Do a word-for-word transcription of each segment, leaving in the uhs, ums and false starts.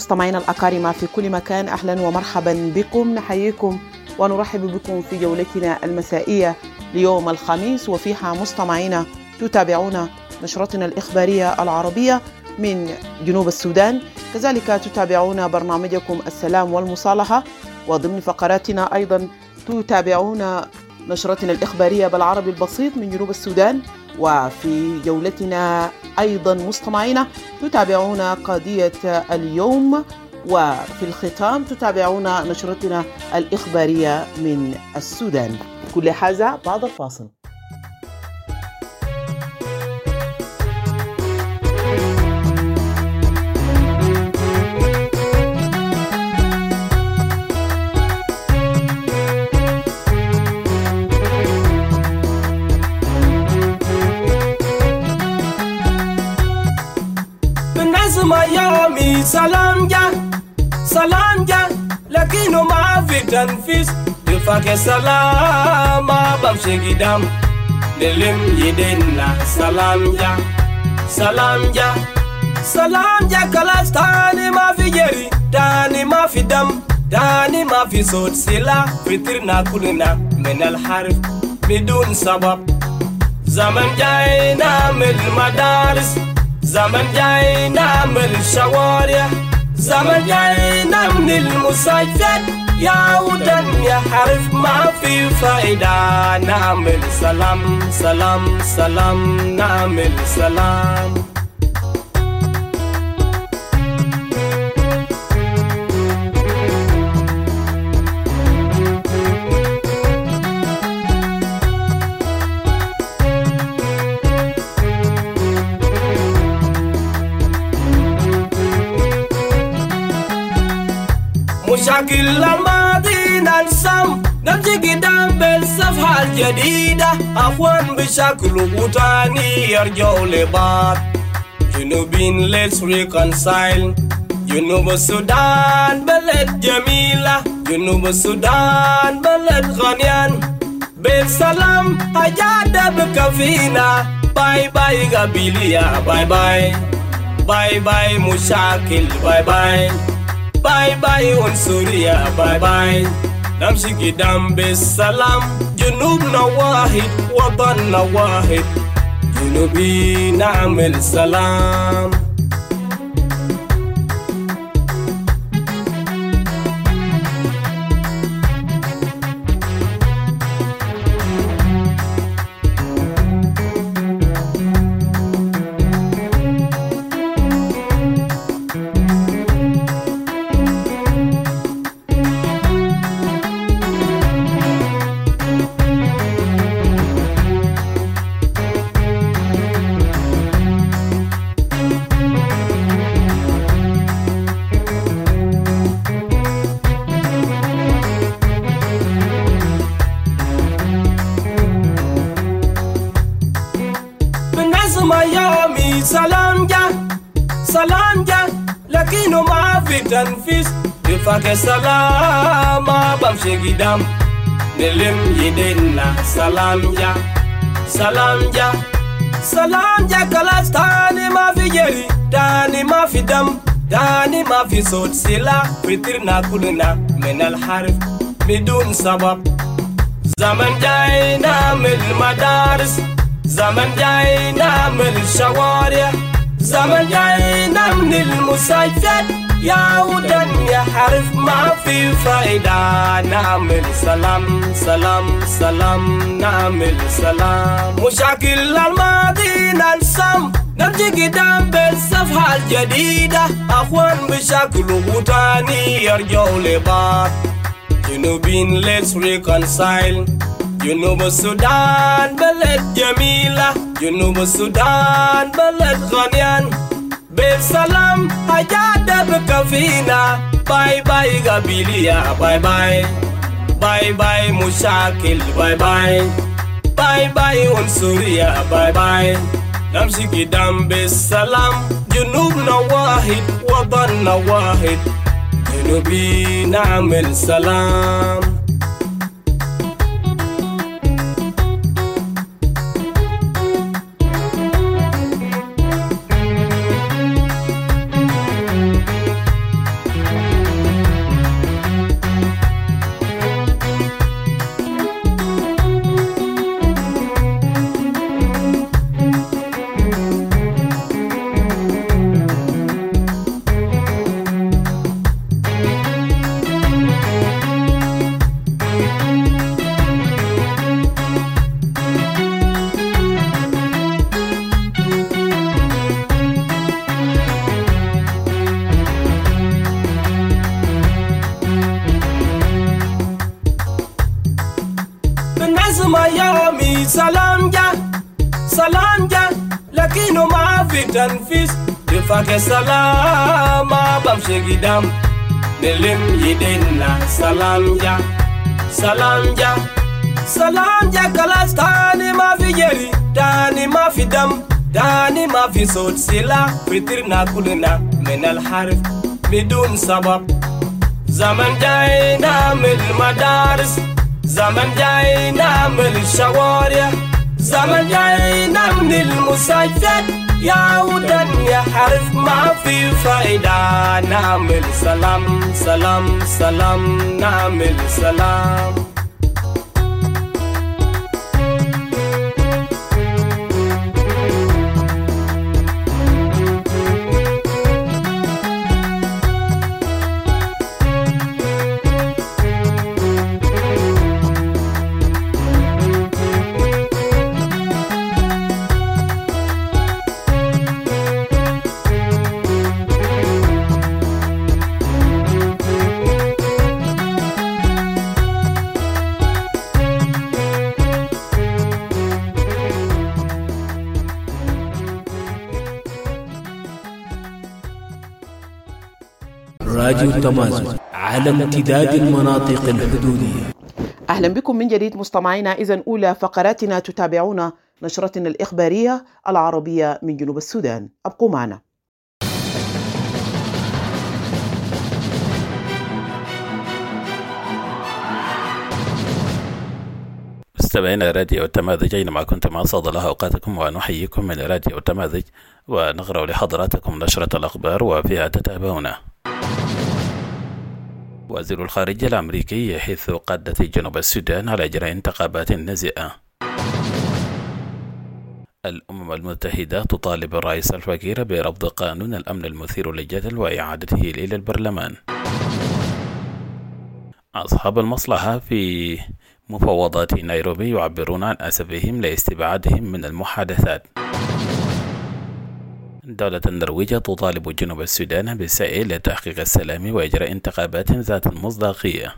مستمعينا الأكارم في كل مكان، أهلا ومرحبا بكم. نحييكم ونرحب بكم في جولتنا المسائية ليوم الخميس، وفيها مستمعينا تتابعون نشرتنا الإخبارية العربية من جنوب السودان، كذلك تتابعون برنامجكم السلام والمصالحة، وضمن فقراتنا أيضا تتابعون نشرتنا الإخبارية بالعربي البسيط من جنوب السودان. وفي جولتنا أيضا مستمعينا تتابعون قضية اليوم، وفي الختام تتابعون نشرتنا الإخبارية من السودان. كل هذا بعد الفاصل. ميامي سلام جا سلام جا لكنه ما في تنفيذ. تفاك سلام ما بمشي قدام نلم يدينا. سلام جا سلام جا سلام جا كلاس تاني ما في جري، تاني ما في دم، تاني ما في صوت سلاح. فطرنا كلنا من الحرب بدون سبب. زمن جاي نعمل مدارس، زمن جاي نعمل شوارع، زمن جاي نعمل المستشفيات. يا ودن يا حرف ما في فايدة. نعمل سلام سلام سلام نعمل سلام. مشاكل الماضي ننسم، نمشي قدام بالصفحة الجديدة. أخوان بشكل وطني يرجعوا لبعض. جنوبين let's reconcile. جنوب السودان بلد جميلة، جنوب السودان بلد غنيان. بالسلام حاجات بكفينا. باي باي قبيلية، باي باي باي باي مشاكل، باي باي باي باي عنصرية، باي باي. نمشي قدام بالسلام. جنوبنا واحد، وطننا واحد. جنوبي نعمل سلام. ميامي سلام جا سلام جا لكنه ما في تنفيذ. تفاك سلام ما بمشي قدام نلم يدينا. سلام جا سلام جا سلام جا كلاس تاني ما في جري، تاني ما في دم، تاني ما في صوت سلاح. فطرنا كلنا من الحرب بدون سبب. زمن جاي نعمل مدارس، زمن جاي نعمل شوارع، زمن جاي نعمل المستشفيات. يا ودن يا حرف ما في فايدة. نعمل سلام سلام سلام نعمل سلام. مشاكل الماضي ننسم، نمشي قدام بالصفحة الجديدة. أخوان بشكل وطني يرجعوا لبعض. جنوبين let's reconcile. جنوب السودان بلد جميلة، جنوب السودان بلد غنيان. بالسلام حاجات بكفينا. باي باي قبيلية، باي باي باي باي مشاكل، باي باي باي باي عنصرية، باي باي. نمشي قدام بالسلام. جنوبنا واحد، وطننا واحد. جنوبي نعمل سلام. تنفيس تفاك السلام بمشي قدام نلم يدنا سلام جا سلام جا سلام جا كلاس تاني ما في جري تاني ما في دم تاني ما في صوت سلاح فطرنا كلنا من الحرف بدون سبب زمن جاي نعمل مدارس زمن جاي نعمل شوارع زمن جاي نعمل المستشفيات يا ودن يا حرف ما في فايدة نعمل سلام سلام سلام نعمل سلام راديو التمازن على امتداد المناطق الحدودية. أهلا بكم من جديد مستمعينا. إذن أولى فقراتنا تتابعون نشرتنا الإخبارية العربية من جنوب السودان. أبقوا معنا. مستمعينا راديو التماذج أينما كنتم أسعد الله أوقاتكم ونحييكم من راديو التماذج ونقرأ لحضراتكم نشرة الأخبار وفيها تتابعون. وزير الخارجية الأمريكي يحث قادة جنوب السودان على إجراء انتخابات نزيهة. الأمم المتحدة تطالب الرئيس الفقير برفض قانون الأمن المثير للجدل وإعادته إلى البرلمان. أصحاب المصلحة في مفاوضات نيروبي يعبرون عن أسفهم لاستبعادهم من المحادثات. دولة النرويج تطالب جنوب السودان بالسعي لتحقيق السلام وإجراء انتخابات ذات مصداقية.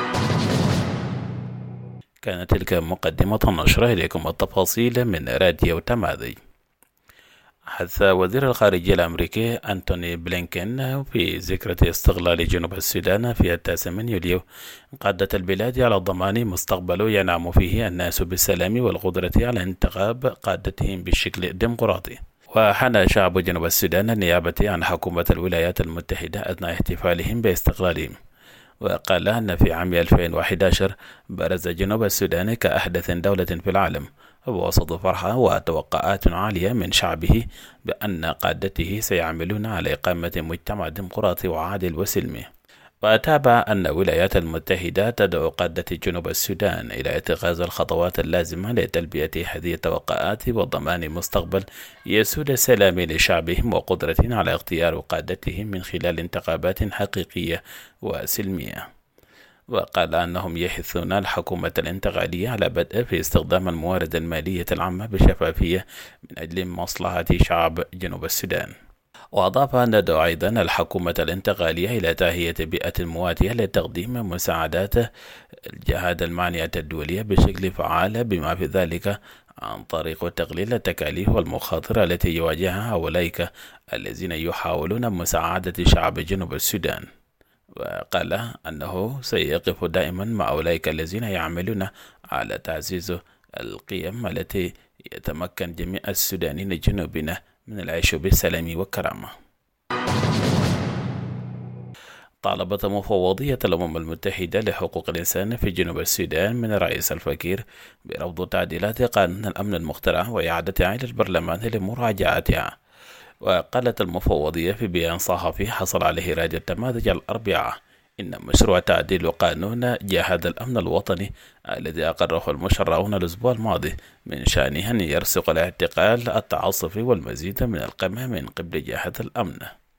كانت تلك مقدمة النشرة. إليكم التفاصيل من راديو تماذج. حث وزير الخارجية الأمريكي أنتوني بلينكين في ذكرى استقلال جنوب السودان في التاسع من يوليو قادة البلاد على ضمان مستقبل ينعم فيه الناس بالسلام والقدرة على انتخاب قادتهم بشكل ديمقراطي. وحنى شعب جنوب السودان النيابة عن حكومة الولايات المتحدة أثناء احتفالهم باستقلالهم. وقال أن في عام ألفين وأحد عشر برز جنوب السودان كأحدث دولة في العالم وسط فرحة وتوقعات عالية من شعبه بأن قادته سيعملون على إقامة مجتمع ديمقراطي وعادل وسلمي. وتابع أن الولايات المتحدة تدعو قادة جنوب السودان إلى اتخاذ الخطوات اللازمة لتلبية هذه التوقعات وضمان مستقبل يسود السلام لشعبهم وقدرة على اختيار قادتهم من خلال انتخابات حقيقية وسلمية. وقال أنهم يحثون الحكومة الانتقالية على بدء في استخدام الموارد المالية العامة بشفافية من أجل مصلحة شعب جنوب السودان. وأضاف أن ندعو أيضا الحكومة الانتقالية إلى تهيئة بيئة مواتية لتقديم مساعدات الجهات المعنية الدولية بشكل فعال بما في ذلك عن طريق تقليل التكاليف والمخاطر التي يواجهها أولئك الذين يحاولون مساعدة شعب جنوب السودان. وقال أنه سيقف دائما مع أولئك الذين يعملون على تعزيز القيم التي يتمكن جميع السودانيين جنوبنا من العيش بالسلام والكرامة. طالبت مفوضية الأمم المتحدة لحقوق الإنسان في جنوب السودان من الرئيس الفقير برفض تعديلات قانون الأمن المخترع وإعادتها إلى البرلمان لمراجعتها. وقالت المفوضية في بيان صحفي حصل عليه راديو التماذج الأربعاء إن مشروع تعديل قانون جهاد الأمن الوطني الذي أقره المشرعون الأسبوع الماضي من شأنه أن يرسق الاعتقال التعصفي والمزيد من القمع من قبل جهاد الأمن.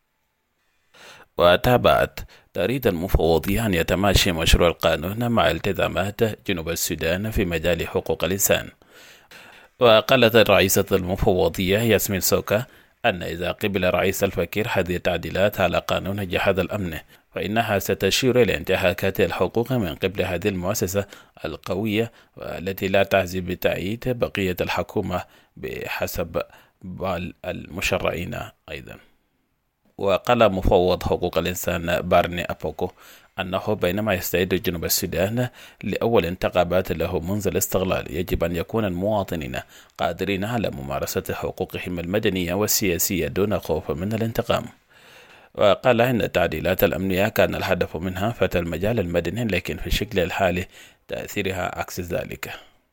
وتابعت تريد المفوضية أن يتماشى مشروع القانون مع التزامات جنوب السودان في مجال حقوق الإنسان. وقالت الرئيسة المفوضية ياسمين سوكا أن إذا قبل رئيس الفقير هذه التعديلات على قانون جهاد الأمن فإنها ستشير إلى انتهاكات الحقوق من قبل هذه المؤسسة القوية والتي لا تعزي بتأييد بقية الحكومة بحسب بل المشرعين أيضا. وقال مفوض حقوق الإنسان بارني أبوكو أنه بينما يستعد جنوب السودان لأول انتخابات له منذ الاستقلال يجب أن يكون المواطنين قادرين على ممارسة حقوقهم المدنية والسياسية دون خوف من الانتقام. وقال إن التعديلات الأمنية كان الهدف منها فتح المجال المدني، لكن في الشكل الحالي تأثيرها عكس ذلك.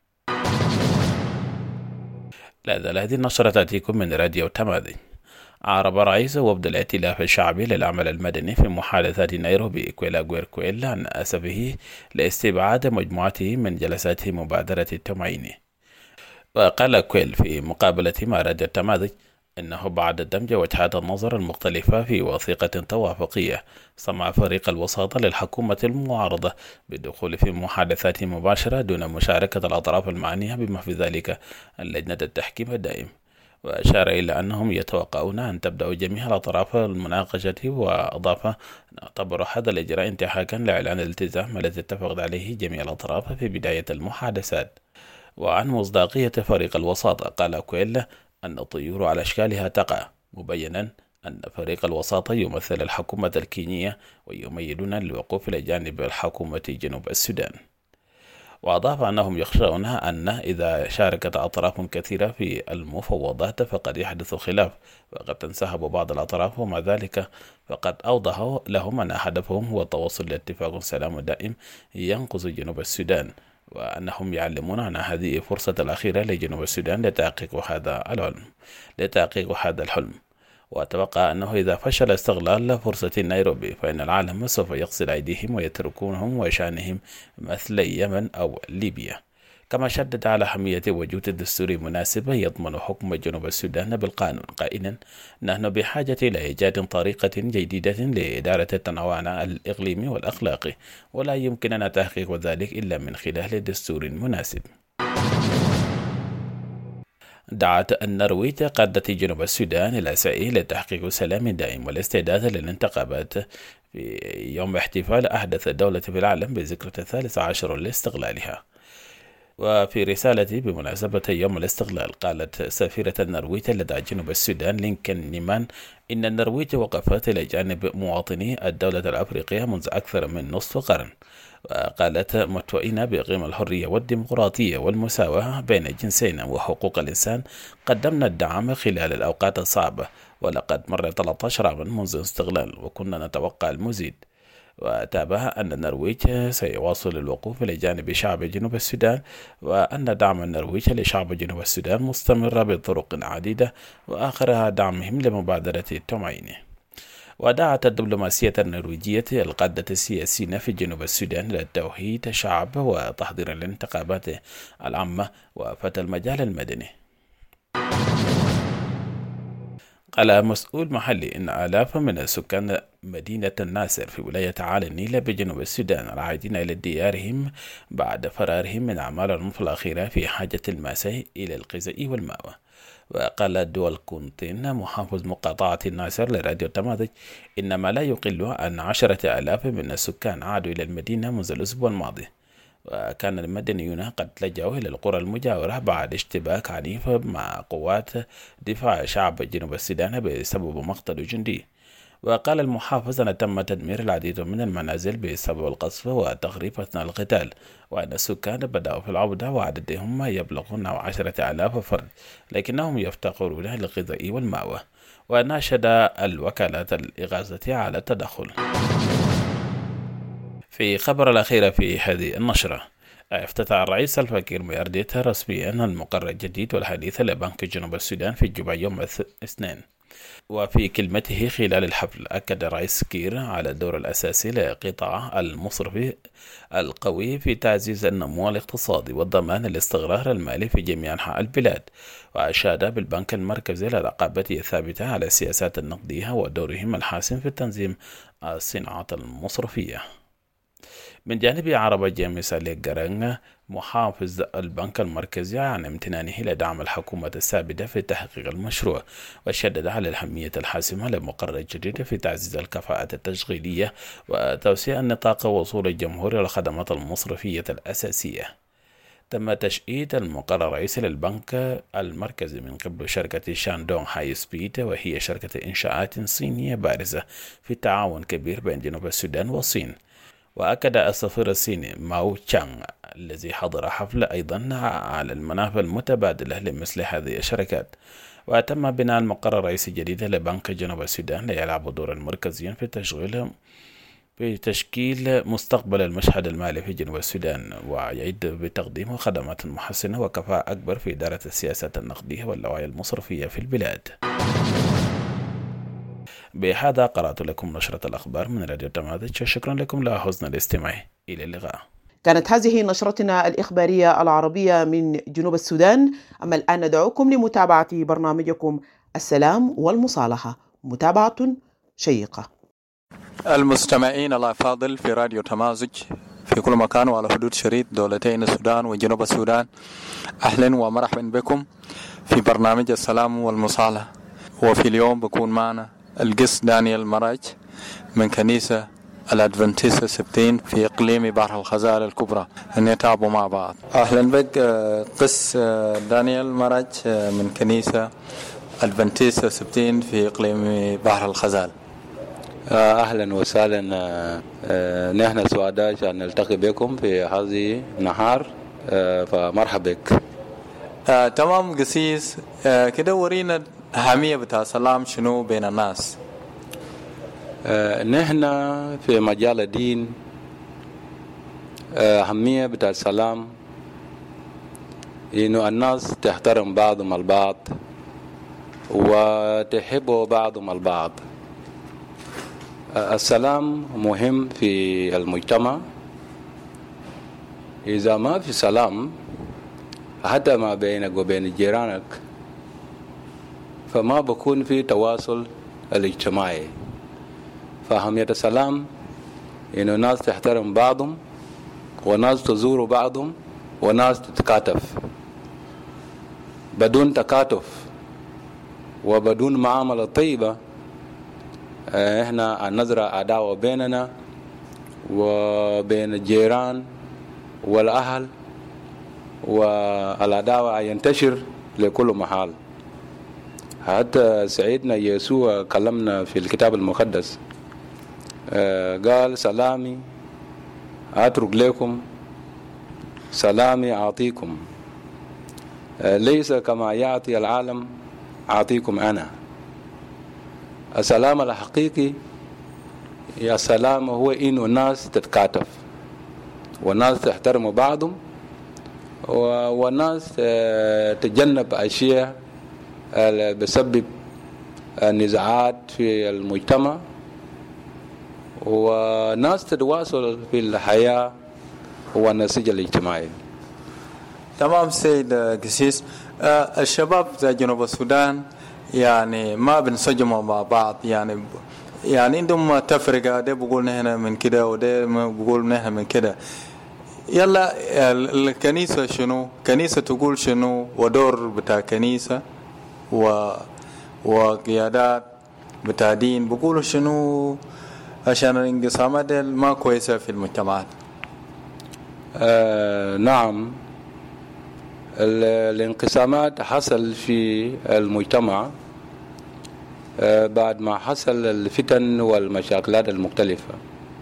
لا زال هذه النشرة تأتيكم من راديو تماذي. أعرب رئيس وفد الائتلاف الشعبي للعمل المدني في محادثات نيروبي كويلا غويركويل عن أسفه لاستبعاد مجموعته من جلسات مبادرة التمعين. وقال كويل في مقابلة مع راديو تماذي إنه بعد دمج وجهات النظر المختلفة في وثيقة توافقية سمع فريق الوساطة للحكومة المعارضة بالدخول في محادثات مباشرة دون مشاركة الأطراف المعنية بما في ذلك اللجنة التحكيم الدائم. وأشار إلى أنهم يتوقعون أن تبدأ جميع الأطراف المناقشة، وأضاف نعتبر هذا الإجراء انتهاكا لإعلان الالتزام الذي اتفقت عليه جميع الأطراف في بداية المحادثات. وعن مصداقية فريق الوساطة قال كويل أن الطيور على أشكالها تقع، مبينا أن فريق الوساطة يمثل الحكومة الكينية ويميلون للوقوف إلى جانب الحكومة جنوب السودان. وأضاف أنهم يخشون أن إذا شاركت أطراف كثيرة في المفاوضات فقد يحدث خلاف وقد تنسحب بعض الأطراف، ومع ذلك فقد أوضحوا لهم أن هدفهم هو التوصل لاتفاق سلام دائم ينقذ جنوب السودان، وأنهم يعلمون أن هذه فرصة الأخيرة لجنوب السودان لتحقيق هذا الحلم لتحقيق هذا الحلم. وأتوقع أنه إذا فشل استغلال فرصة نيروبي فإن العالم سوف يغسل أيديهم ويتركونهم وشأنهم مثل اليمن أو ليبيا. كما شدد على أهمية وجود دستور مناسب يضمن حكم جنوب السودان بالقانون، قائلا نحن بحاجة إلى إيجاد طريقة جديدة لإدارة التنوع الإقليمي والأخلاقي، ولا يمكننا تحقيق ذلك إلا من خلال دستور مناسب. دعت النرويج قادة جنوب السودان إلى سعي لتحقيق سلام دائم والاستعداد للانتخابات في يوم احتفال أحدث دولة في العالم بذكرى الثالث عشر لاستقلالها. وفي رسالة بمناسبة يوم الاستقلال قالت سفيرة النرويج لدى جنوب السودان لينكن نيمان إن النرويج وقفت إلى جانب مواطني الدولة الأفريقية منذ أكثر من نصف قرن، وقالت متوئين بقيم الحرية والديمقراطية والمساواة بين الجنسين وحقوق الإنسان قدمنا الدعم خلال الأوقات الصعبة، ولقد مر ثلاثة عشر عاما منذ الاستقلال وكنا نتوقع المزيد. وتابع أن النرويج سيواصل الوقوف لجانب شعب جنوب السودان، وأن دعم النرويج لشعب جنوب السودان مستمر بطرق عديدة، وآخرها دعمهم لمبادرة التمعين. ودعت الدبلوماسية النرويجية القادة السياسيين في جنوب السودان إلى توحيد الشعب وتحضير الانتخابات العامة وفتح المجال المدني. قال مسؤول محلي إن آلاف من سكان مدينة الناصر في ولاية عالي النيل بجنوب السودان العائدين إلى ديارهم بعد فرارهم من أعمال العنف الأخيرة في حاجة الماسة إلى الغذاء والمأوى. وقال دول كونتين محافظ مقاطعة الناصر لراديو تماذج إن ما لا يقل عن عشرة آلاف من السكان عادوا إلى المدينة منذ الأسبوع الماضي، وكان المدنيون قد لجأوا إلى القرى المجاورة بعد اشتباك عنيف مع قوات دفاع شعب جنوب السودان بسبب مقتل جندي. وقال المحافظ أن تم تدمير العديد من المنازل بسبب القصف والتخريب أثناء القتال، وأن السكان بدأوا في العودة وعددهم يبلغون عشرة آلاف فرد، لكنهم يفتقرون للغذاء والمأوى. وناشد الوكالات الإغاثة على التدخل. في خبر الأخير في هذه النشرة، افتتح الرئيس الفكير ميارديت رسميا المقر الجديد والحديث لبنك جنوب السودان في جوبا يوم الاثنين. وفي كلمته خلال الحفل أكد الرئيس كير على الدور الأساسي لقطاع المصرفي القوي في تعزيز النمو الاقتصادي والضمان الاستقرار المالي في جميع أنحاء البلاد، وأشاد بالبنك المركزي لرقابته الثابتة على السياسات النقدية ودورهم الحاسم في تنظيم الصناعة المصرفية. من جانب عرب جيمس ليغارانغ محافظ البنك المركزي عن امتنانه لدعم الحكومة السابقة في تحقيق المشروع، وشدد على الأهمية الحاسمة لمقر الجديد في تعزيز الكفاءة التشغيلية وتوسيع نطاق وصول الجمهور إلى الخدمات المصرفية الأساسية. تم تشييد المقر الرئيسي للبنك المركزي من قبل شركة شاندونغ هاي سبيد، وهي شركة إنشاءات صينية بارزة في تعاون كبير بين جنوب السودان والصين. وأكد السفير الصيني ماو تشانغ الذي حضر حفل أيضا على المنافع المتبادلة لمثل هذه الشركات. وتم بناء المقر الرئيسي الجديد لبنك جنوب السودان ليلعب دورا مركزيا في تشغيل في تشكيل مستقبل المشهد المالي في جنوب السودان، ويعد بتقديم خدمات محسنة وكفاءة أكبر في إدارة السياسات النقدية واللوائح المصرفية في البلاد. بهذا قرأت لكم نشرة الأخبار من راديو تماذج، شكرا لكم لحسن الاستماع، إلى اللقاء. كانت هذه نشرتنا الإخبارية العربية من جنوب السودان. أما الآن ندعوكم لمتابعة برنامجكم السلام والمصالحة، متابعة شيقة. المستمعين الأفاضل في راديو تمازج في كل مكان وعلى حدود شريط دولتين السودان وجنوب السودان، أهلا ومرحبا بكم في برنامج السلام والمصالحة. وفي اليوم بكون معنا القس دانيال مراج من كنيسة الأدفنتيست السبتين في إقليم بحر الغزال الكبرى، نتابع مع بعض. أهلا بك قس دانيال مراج من كنيسة الأدفنتيست السبتين في إقليم بحر الغزال. أهلا وسهلا، نحن سعداء أن نلتقي بكم في هذه النهار، فمرحبا بك. آه، تمام قسيس، آه، كده ورينا أهمية بتاع السلام شنو بين الناس. آه، نحن في مجال الدين أهمية بتاع السلام إنه الناس تحترم بعضهم البعض وتحب بعضهم البعض. السلام مهم في المجتمع. إذا ما في سلام حتى ما بينك وبين جيرانك فما بكون في تواصل الاجتماعي. فأهمية السلام إنه الناس تحترم بعضهم وناس تزور بعضهم وناس تتكاتف. بدون تكاتف وبدون معاملة طيبة احنا نزرع عداوة بيننا وبين الجيران والأهل، والعداوة ينتشر لكل محل. حتى سيدنا يسوع كلمنا في الكتاب المقدس، قال سلامي أترك لكم، سلامي أعطيكم، ليس كما يعطي العالم أعطيكم أنا. السلام الحقيقي يا سلام هو إنه الناس تتكاتف والناس تحترم بعضهم والناس تتجنب أشياء بسبب النزاعات في المجتمع، والناس تتواصل في الحياة والنسيج الاجتماعي. تمام سيد قسيس. آه الشباب في جنوب السودان يعني ما بنسجموا مع بعض، يعني يعني عندهم تفرقة، ده بقول نحن من كده وده بقول نحن من كده. يلا الكنيسة شنو؟ كنيسة تقول شنو؟ ودور بتاع كنيسة و وقيادات بتاع دين بقولوا شنو عشان الانقسامات ما كويسة في المجتمعات. آه نعم، الانقسامات حصل في المجتمع آه بعد ما حصل الفتن والمشاكلات المختلفة،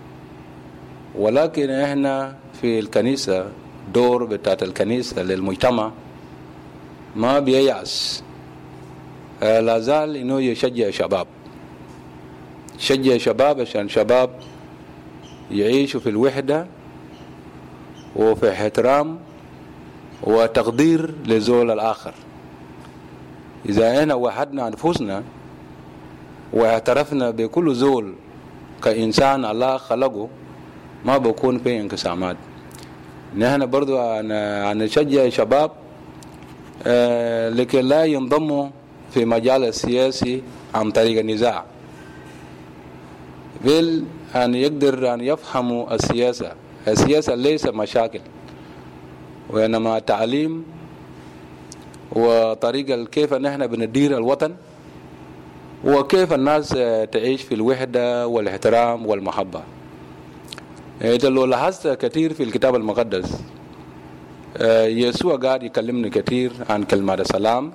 ولكن احنا في الكنيسة دور بتاعت الكنيسة للمجتمع ما بييأس، آه لا زال انه يشجع شباب يشجع شباب عشان شباب يعيشوا في الوحدة وفي احترام وتقدير لزول الآخر. إذا احنا وحدنا أنفسنا واعترفنا بكل زول كإنسان الله خلقه ما بكون في انقسامات. نحن برضو نشجع شباب آه لكي لا ينضموا في مجال السياسي عن طريق النزاع، بل أن يقدر أن يفهموا السياسة. السياسة ليس مشاكل، وإنما تعليم وطريقة كيف نحن بندير الوطن وكيف الناس تعيش في الوحدة والاحترام والمحبة. إذا لو لاحظت كثير في الكتاب المقدس يسوع قاعد يكلمنا كثير عن كلمة السلام.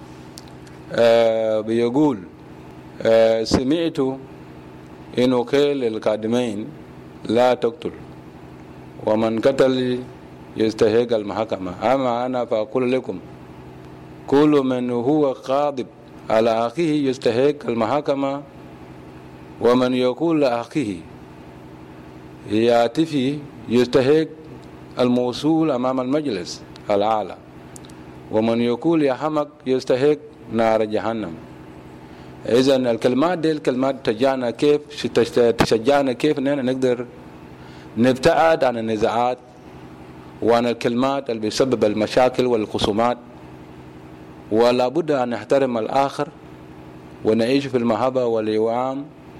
بيقول سمعت إنه قيل للقادمين لا تقتل ومن قتل يستحق المحاكمة، أما أنا فأقول لكم كل من هو غاضب على أخيه يستحق المحاكمة، ومن يقول لأخيه يا تفي يستحق الموصول أمام المجلس الأعلى، ومن يقول يا حمق يستحق نار جهنم. إذن الكلمات دي الكلمات تشجعنا كيف تشجعنا كيف إننا نقدر نبتعد عن النزاعات وعن الكلمات اللي بيسبب المشاكل والخصومات، ولا بد أن نحترم الآخر ونعيش في المحبة والإوعام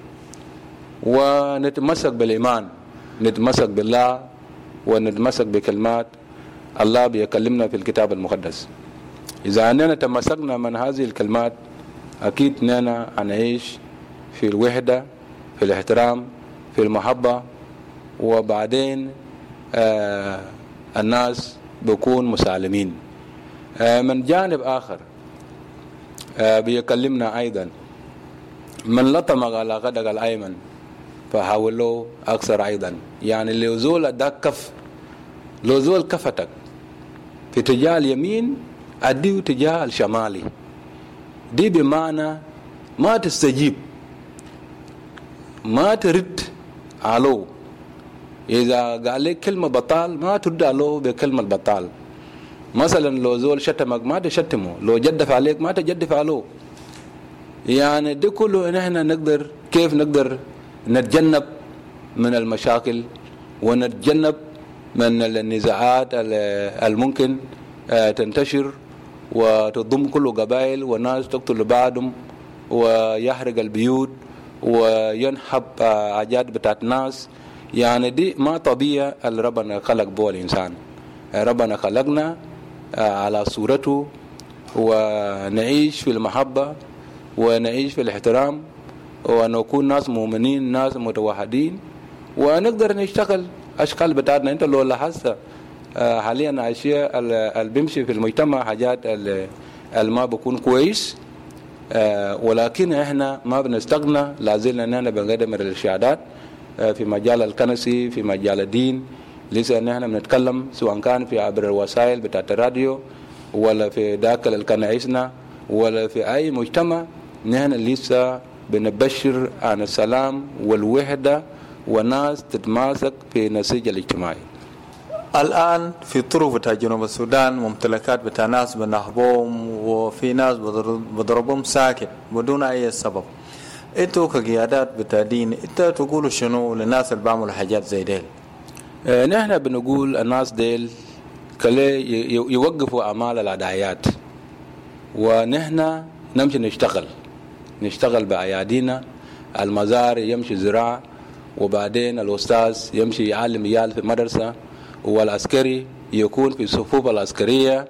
ونتمسك بالإيمان، نتمسك بالله ونتمسك بكلمات الله بيكلمنا في الكتاب المقدس. إذا أننا تمسكنا من هذه الكلمات أكيد أننا هنعيش في الوحدة، في الاحترام، في المحبة، وبعدين آه الناس بيكون مسالمين. آه من جانب آخر آه بيكلمنا أيضا من لطمك على غدك الأيمن فحاول له أكثر أيضا، يعني لو زول أداك كف، لو زول كفتك في اتجاه اليمين أديه اتجاه الشمالي، دي بمعنى ما تستجيب، ما ترد عليه. إذا قال لك كلمة بطال ما ترد عليه بكلمة بطال. مثلا لو زول شتمك ما تشتمه، لو جدف عليك ما تجدف عليه. يعني دي كله نحن نقدر كيف نقدر نتجنب من المشاكل ونتجنب من النزاعات الممكن تنتشر وتضم كل قبائل والناس تقتل بعضهم ويحرق البيوت وينحب حاجات بتاعت ناس. يعني دي ما طبيعة اللي ربنا خلق بها الإنسان. ربنا خلقنا على صورته ونعيش في المحبة ونعيش في الاحترام ونكون ناس مؤمنين، ناس متوحدين، ونقدر نشتغل أشكال بتاعتنا. أنت لو لاحظت حاليا أشياء اللي بيمشي في المجتمع حاجات اللي ما بكون كويس، ولكن إحنا ما بنستغنى، لازلنا أننا بنقدم الإرشادات في مجال الكنسي، في مجال الدين. لسه نحن بنتكلم سواء كان في عبر الوسائل بتاعت الراديو ولا في داخل الكنائسنا ولا في أي مجتمع، نحن لسه بنبشر عن السلام والوحدة والناس تتماسك في النسيج الاجتماعي. الآن في طرق بتاع جنوب السودان ممتلكات بتاع ناس بنهبهم وفي ناس بضربهم ساكت بدون أي سبب. انتوا كقيادات بتاع دين انت تقولوا شنو للناس اللي بعملوا حاجات زي ديل؟ اه نحن بنقول الناس ديل كلي يوقفوا أعمال العدايات، ونحن نمشي نشتغل نشتغل بأيادينا. المزار يمشي زراعة، وبعدين الأستاذ يمشي يعلم عيال في مدرسة، والعسكري يكون في الصفوف العسكرية،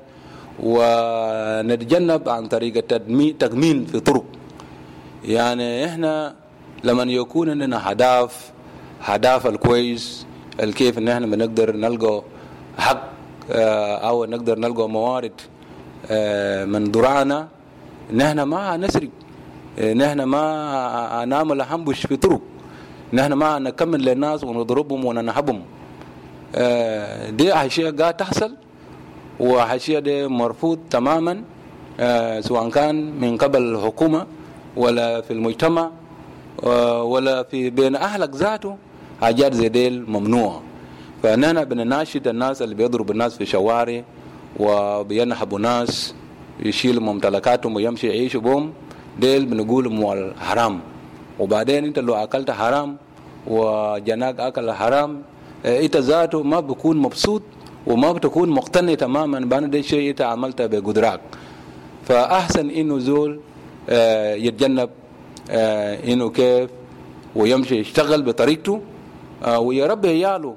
ونتجنب عن طريق التكمين في طرق. يعني إحنا لما يكون عندنا هدف هدف الكويس الكيف إن إحنا بنقدر نلقى حق أو نقدر نلقى موارد من دراعنا، نحن ما نسرق، نحن ما نعمل حنبش في طرق، نحن ما نكمل للناس ونضربهم وننهبهم. دي أشياء قاعد تحصل، وأشياء دي مرفوض تماما، سواء كان من قبل الحكومة ولا في المجتمع ولا في بين أهلك ذاته. حاجات زي ديل ممنوعة. فنحن بنناشد الناس اللي بيضربوا الناس في الشوارع وبينهبوا ناس يشيلوا ممتلكاتهم ويمشي يعيشوا بهم، ديل بنقول مو حرام. وبعدين انت لو أكلت حرام وجناك أكل حرام، انت ذاته ما بكون مبسوط وما بتكون مقتنع تماما بأن ده شيء انت عملته بقدرك. فأحسن إنه زول يتجنب إنه كيف ويمشي يشتغل بطريقته ويربي عياله.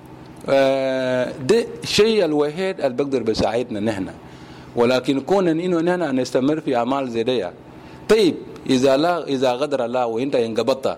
ده الشيء الوحيد اللي بقدر بيساعدنا نحن. ولكن كون إنه نحن نستمر في أعمال زي دي، طيب إذا لا إذا قدر الله وإنت انقبضت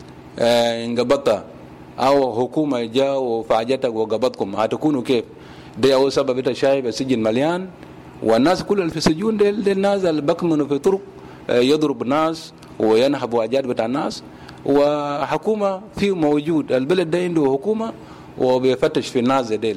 انقبضت أو حكومة جاء وفاجتك وقبضكم، هتكونوا كيف؟ ده أول سبب أنت شايف السجن مليان، والناس كل اللي في السجون دي, دي الناس اللي بكمنوا في طرق يضرب الناس وينهب واجات بتاع الناس، وحكومة فيه موجود. البلد ده عنده حكومة وبيفتش في الناس ديل.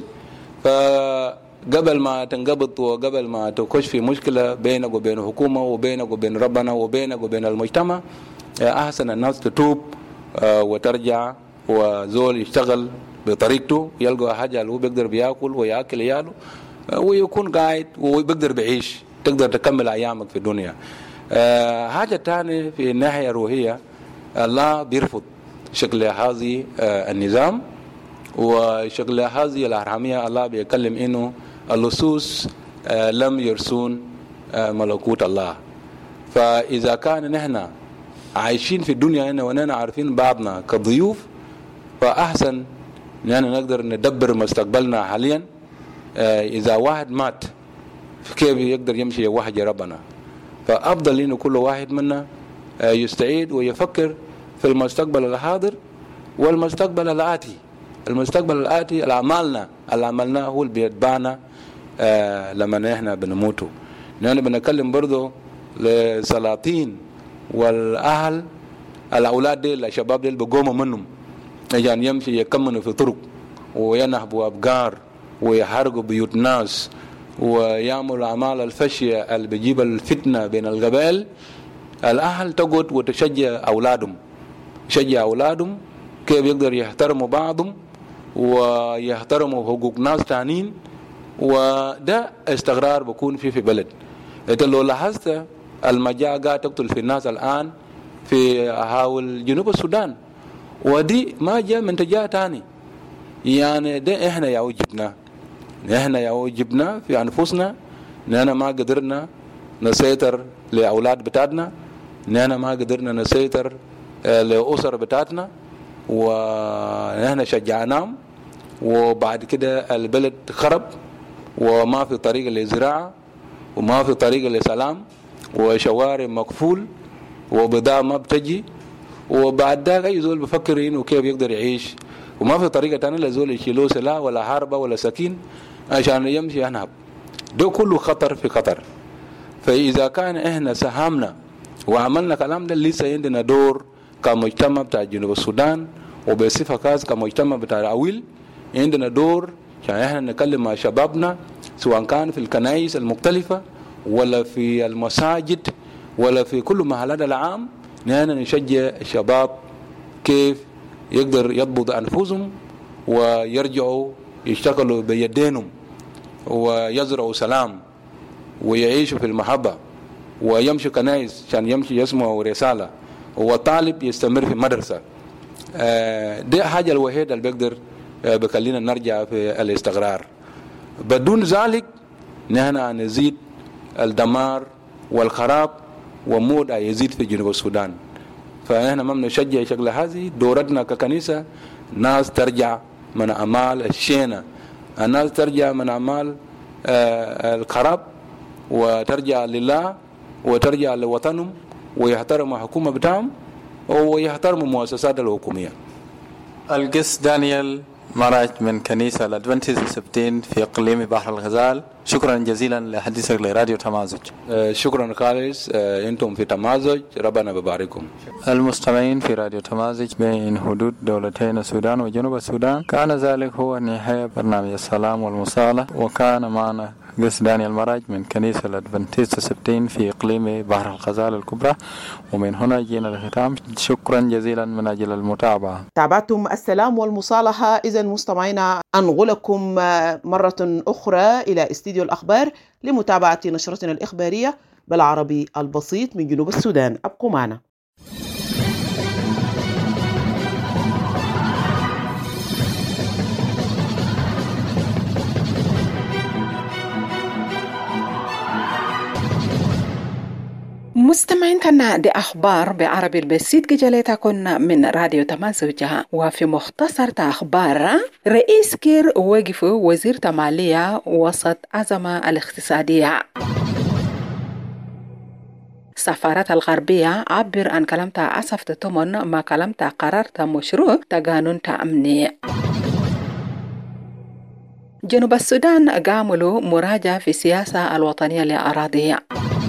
فقبل ما تنقبض وقبل ما تخش في مشكلة بينك وبين حكومة وبينك وبين ربنا وبينك وبين المجتمع، أحسن الناس تتوب وترجع وزول يشتغل بطريقته، يلقى حاجة اللي هو بيقدر بياكل ويأكل عياله ويكون قاعد وبيقدر بيعيش، تقدر تكمل أيامك في الدنيا. أه حاجة تانية في الناحية الروحية، الله بيرفض شكل هذه أه النظام وشكل هذه الأرحامية. الله بيتكلم إنه اللصوص أه لم يرسون أه ملكوت الله. فإذا كان نحن عايشين في الدنيا هنا ونحن عارفين بعضنا كضيوف، فأحسن نحن نقدر ندبر مستقبلنا حاليا. أه إذا واحد مات كيف يقدر يمشي واحد ربنا؟ فأفضل إنه كل واحد منا يستعيد ويفكر في المستقبل الحاضر والمستقبل الآتي. المستقبل الآتي الأعمالنا اللي عملناه هو اللي بيتبعنا لما نحن بنموتوا. نحن بنتكلم برضو للسلاطين والأهل، الأولاد دي الشباب دي بيقوموا منهم عشان يمشي يكمنوا في طرق وينهبوا أبقار ويحرقوا بيوت ناس ويعمل أعمال الفشية اللي بيجيب الفتنة بين القبائل. الأهل تقعد وتشجع أولادهم، تشجع أولادهم كيف يقدر يحترموا بعضهم ويحترموا حقوق ناس تانين، وده استقرار بكون فيه في بلد. إنت لو لاحظت المجاعة قاعد تقتل في الناس الآن في حول جنوب السودان، ودي ما جاء من تجاه تاني، يعني ده إحنا يا وجبنا نحن يا وجبنا في أنفسنا. نحن ما قدرنا نسيطر لأولاد بتاعتنا، نحن ما قدرنا نسيطر لأسر بتاعتنا، ونحن شجعناهم وبعد كده البلد خرب وما في طريقة للزراعة وما في طريقة للسلام وشوارع مقفول وبضاعة ما بتجي، وبعد ذلك أي زول بفكر إنه كيف يقدر يعيش، وما في طريقة تانية لزول يشيلوه سلاح ولا حربة ولا سكين عشان يمشي ينهب. ده كله خطر في خطر. فإذا كان إحنا ساهمنا وعملنا كلام ده، لسه عندنا دور كمجتمع بتاع جنوب السودان وبصفة خاصة كمجتمع بتاع العويل. عندنا دور عشان إحنا نكلم مع شبابنا سواء كان في الكنائس المختلفة ولا في المساجد ولا في كل محلات العام. نحن نشجع الشباب كيف يقدر يضبط أنفسهم ويرجعوا يشتغلوا بيدينهم ويزرعوا سلام ويعيشوا في المحبة ويمشوا كنائس عشان يمشي يسمعوا رسالة، وطالب يستمر في مدرسة. دي حاجة الوحيدة اللي بيقدر بخلينا نرجع في الاستقرار. بدون ذلك نحن نزيد الدمار والخراب وموت يزيد في جنوب السودان. فنحن ما بنشجع شكل هذه. دورتنا ككنيسة ناس ترجع من أعمال الشينة، الناس ترجع من أعمال الخراب وترجع لله وترجع لوطنهم ويحترموا حكومة بتاعهم ويحترموا مؤسسات الحكومية. القس دانيال مراج من كنيسة الأدفنتيست السبتين في إقليم بحر الغزال، شكرا جزيلا لحديثك لراديو تمازج. شكرا خالص، أنتم في تمازج، ربنا بباركم. المستمعين في راديو تمازج بين حدود دولتين السودان وجنوب السودان، كان ذلك هو نهاية برنامج السلام والمصالح، وكان معنا قس دانيال مراج من كنيسة الأدفنتيست السبتين في إقليم بحر الغزال الكبرى. ومن هنا جينا للختام، شكرا جزيلا من أجل المتابعة. تابعتم السلام والمصالحة. إذن مستمعينا أنقلكم مرة أخرى إلى استديو الأخبار لمتابعة نشرتنا الإخبارية بالعربي البسيط من جنوب السودان. أبقوا معنا. مستمعين تنا دي أخبار بعربي البسيط جليتكن من راديو تمازوجها. وفي مختصر أخبار، رئيس كير وقف وزير تمالية وسط أزمة الاقتصادية. سفارة الغربية عبر عن كلمة أسف تمن ما كلمة قررت مشروع تقانون تأمني. جنوب السودان قاموا مراجعة في السياسة الوطنية لأراضيها.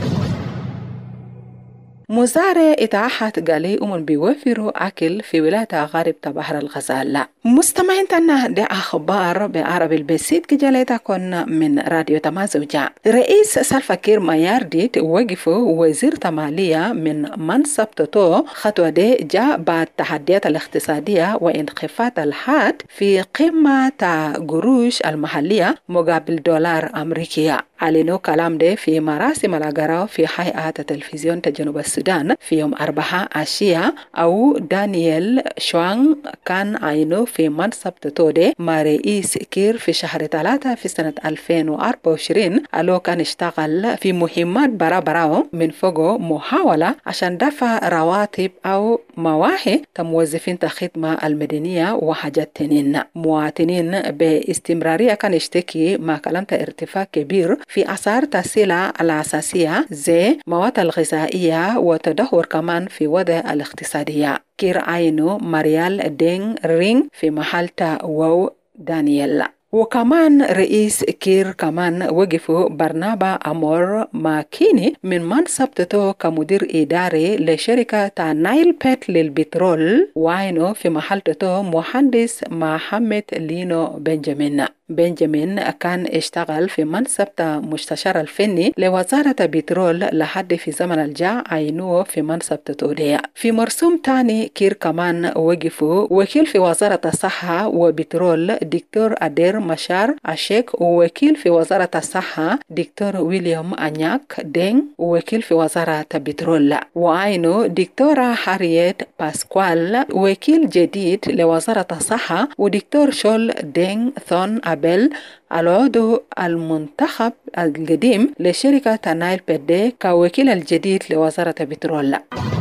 مزارع اتاحت قالي أمن بيوفروا أكل في ولاية غارب بحر الغزال. مستمعين تنا دي أخبار بعربي البسيط كجاليتا كنا من راديو تمازوجة. رئيس سلفا كير مايارديت وقفوا وزير تمالية من منصب تطو. خطوة دي جاء بعد التحديات الاقتصادية وانخفاض الحاد في قيمة قروش المحلية مقابل دولار أمريكية. علنوا كلام ده في مراسم الأقراء في هيئة التلفزيون تجنوب السودان في يوم أربعاء عشية. أو دانيال شوان كان عينه في منصب تطودي مع رئيس كير في شهر ثلاثة في سنة ألفين وأربعة وعشرين. ألو كان اشتغل في مهمات برا براو من فوقه محاولة عشان دفع رواتب أو مواهي كموظفين الخدمة المدنية وحاجات تنين. مواطنين باستمرارية كان يشتكي مع كلام ارتفاع كبير في أسعار السلع الأساسية زي مواد الغذائية وتدهور كمان في وضع الاقتصادية. كير عينو ماريال دين رينغ في محل واو دانييل. وكمان رئيس كير كمان وقفوا برنابا أمور ماكيني من منصب تتو كمدير إداري لشركة نايل بيت للبترول. وعينو في محل تتو مهندس محمد لينو بنجامين. بنجامين كان اشتغل في منصب مستشار الفني لوزارة بترول لحد في زمن الجاع عينوه في منصب تطورية. في مرسوم تاني كير كمان وقفوا وكيل في وزارة الصحة وبترول دكتور أدير مشار أشيك، ووكيل في وزارة الصحة دكتور ويليام أنياك دين، ووكيل في وزارة بترول. وعينو دكتورة هاريت باسكوال وكيل جديد لوزارة الصحة، ودكتور شول دين ثون بل العضو المنتخب القديم لشركة نايل بيت كوكيل الجديد لوزارة بترول.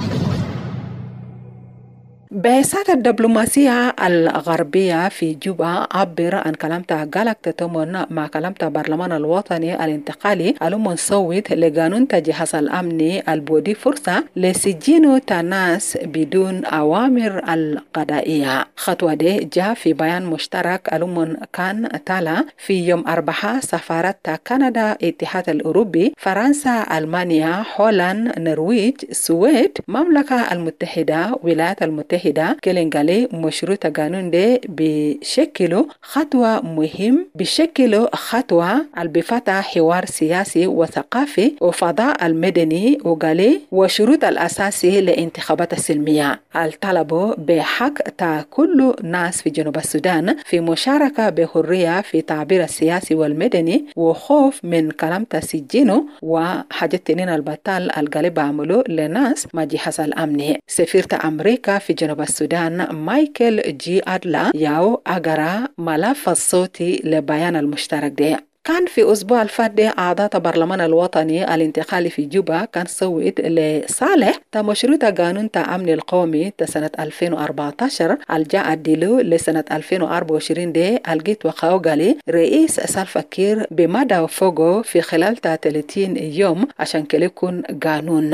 بعثات الدبلوماسية الغربية في جوبا عبر عن كلامتها قالك تتمون مع كلامتها برلمان الوطني الانتقالي الأمم صوت لقانون تجهيز الأمني البودي فرصة لسجين ناس بدون أوامر القضائية. خطوة دي جاء في بيان مشترك الأمم كان تالا في يوم أربعاء سفارة كندا، الاتحاد الأوروبي، فرنسا، ألمانيا، هولندا، نرويج، السويد، المملكة المتحدة، ولايات المتحدة كلينغالي مشروط قانون ده بشكله خطوة مهم بشكله خطوة البفتح حوار سياسي وثقافي وفضاء المدني وقالي وشروط الأساسي لانتخابات السلمية الطلب بحق تا كل ناس في جنوب السودان في مشاركة بحرية في تعبير السياسي والمدني وخوف من كلام تسجينه وحاجات تنين البطال الغالب عملوا لناس ما جهاز الأمني. سفيرة أمريكا في جنوب السودان مايكل جي أدلا ياو أغرى ملف الصوتي لبيان المشترك ده. كان في أسبوع الفات أعضاء برلمان الوطني الانتقالي في جوبا كان صوت لصالح تمشروط قانون تأمن القومي سنة ألفين وأربعة عشر الجاء الدلو لسنة ألفين وأربعة وعشرين دي الجيت وخاوغالي رئيس سلفا كير بمدى فوقه في خلال ثلاثين يوم عشان كليكون قانون.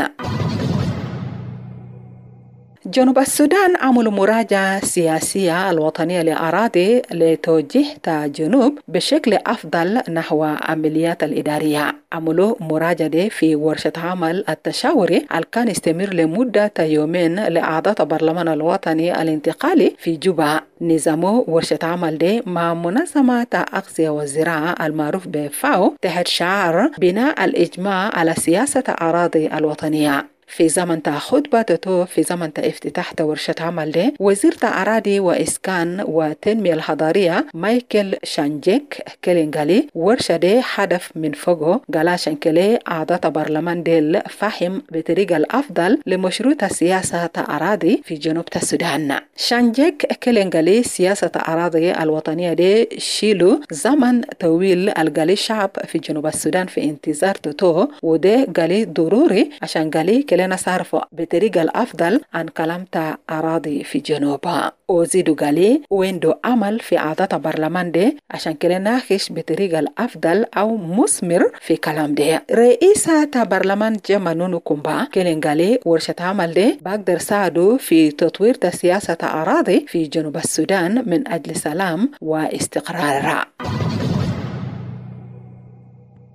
جنوب السودان عملوا مراجعة سياسية الوطنية لأراضي لتوجيه جنوب بشكل أفضل نحو عمليات الإدارية. عملوا مراجعة في ورشة عمل التشاوري كان يستمر لمدة يومين لأعضاء برلمان الوطني الانتقالي في جوبا. نظاموا ورشة عمل دي مع منظمة الأغذية والزراعة المعروف بفاو تحت شعار بناء الإجماع على سياسة أراضي الوطنية. في زمن تا خطبة تتو في زمن تا افتتاح ورشة عمل دي وزير تا أراضي وإسكان والتنمية الحضارية مايكل شانجيك كلينغالي ورشة دي هدف من فوقه قال شانكلي أعضاء برلمان ديل فهم بطريقة الأفضل لمشروط سياسة أراضي في جنوب السودان. شانجيك كلينغالي سياسة أراضي الوطنية دي شيلو زمن طويل القالي الشعب في جنوب السودان في انتظار تتو وده قالي ضروري عشان قالي كلنا صارفوا بطريقة الأفضل عن كلامة أراضي في جنوبها. وزيدوا قالي ويندو عمل في أعضاء برلمان دي عشان كلنا ناخش بطريقة الأفضل أو مثمر في كلام دي. رئيسة برلمان جمانونو كومبا كلين قالي ورشة عمل دي بقدر ساعدوا في تطوير سياسة أراضي في جنوب السودان من أجل سلام واستقرار.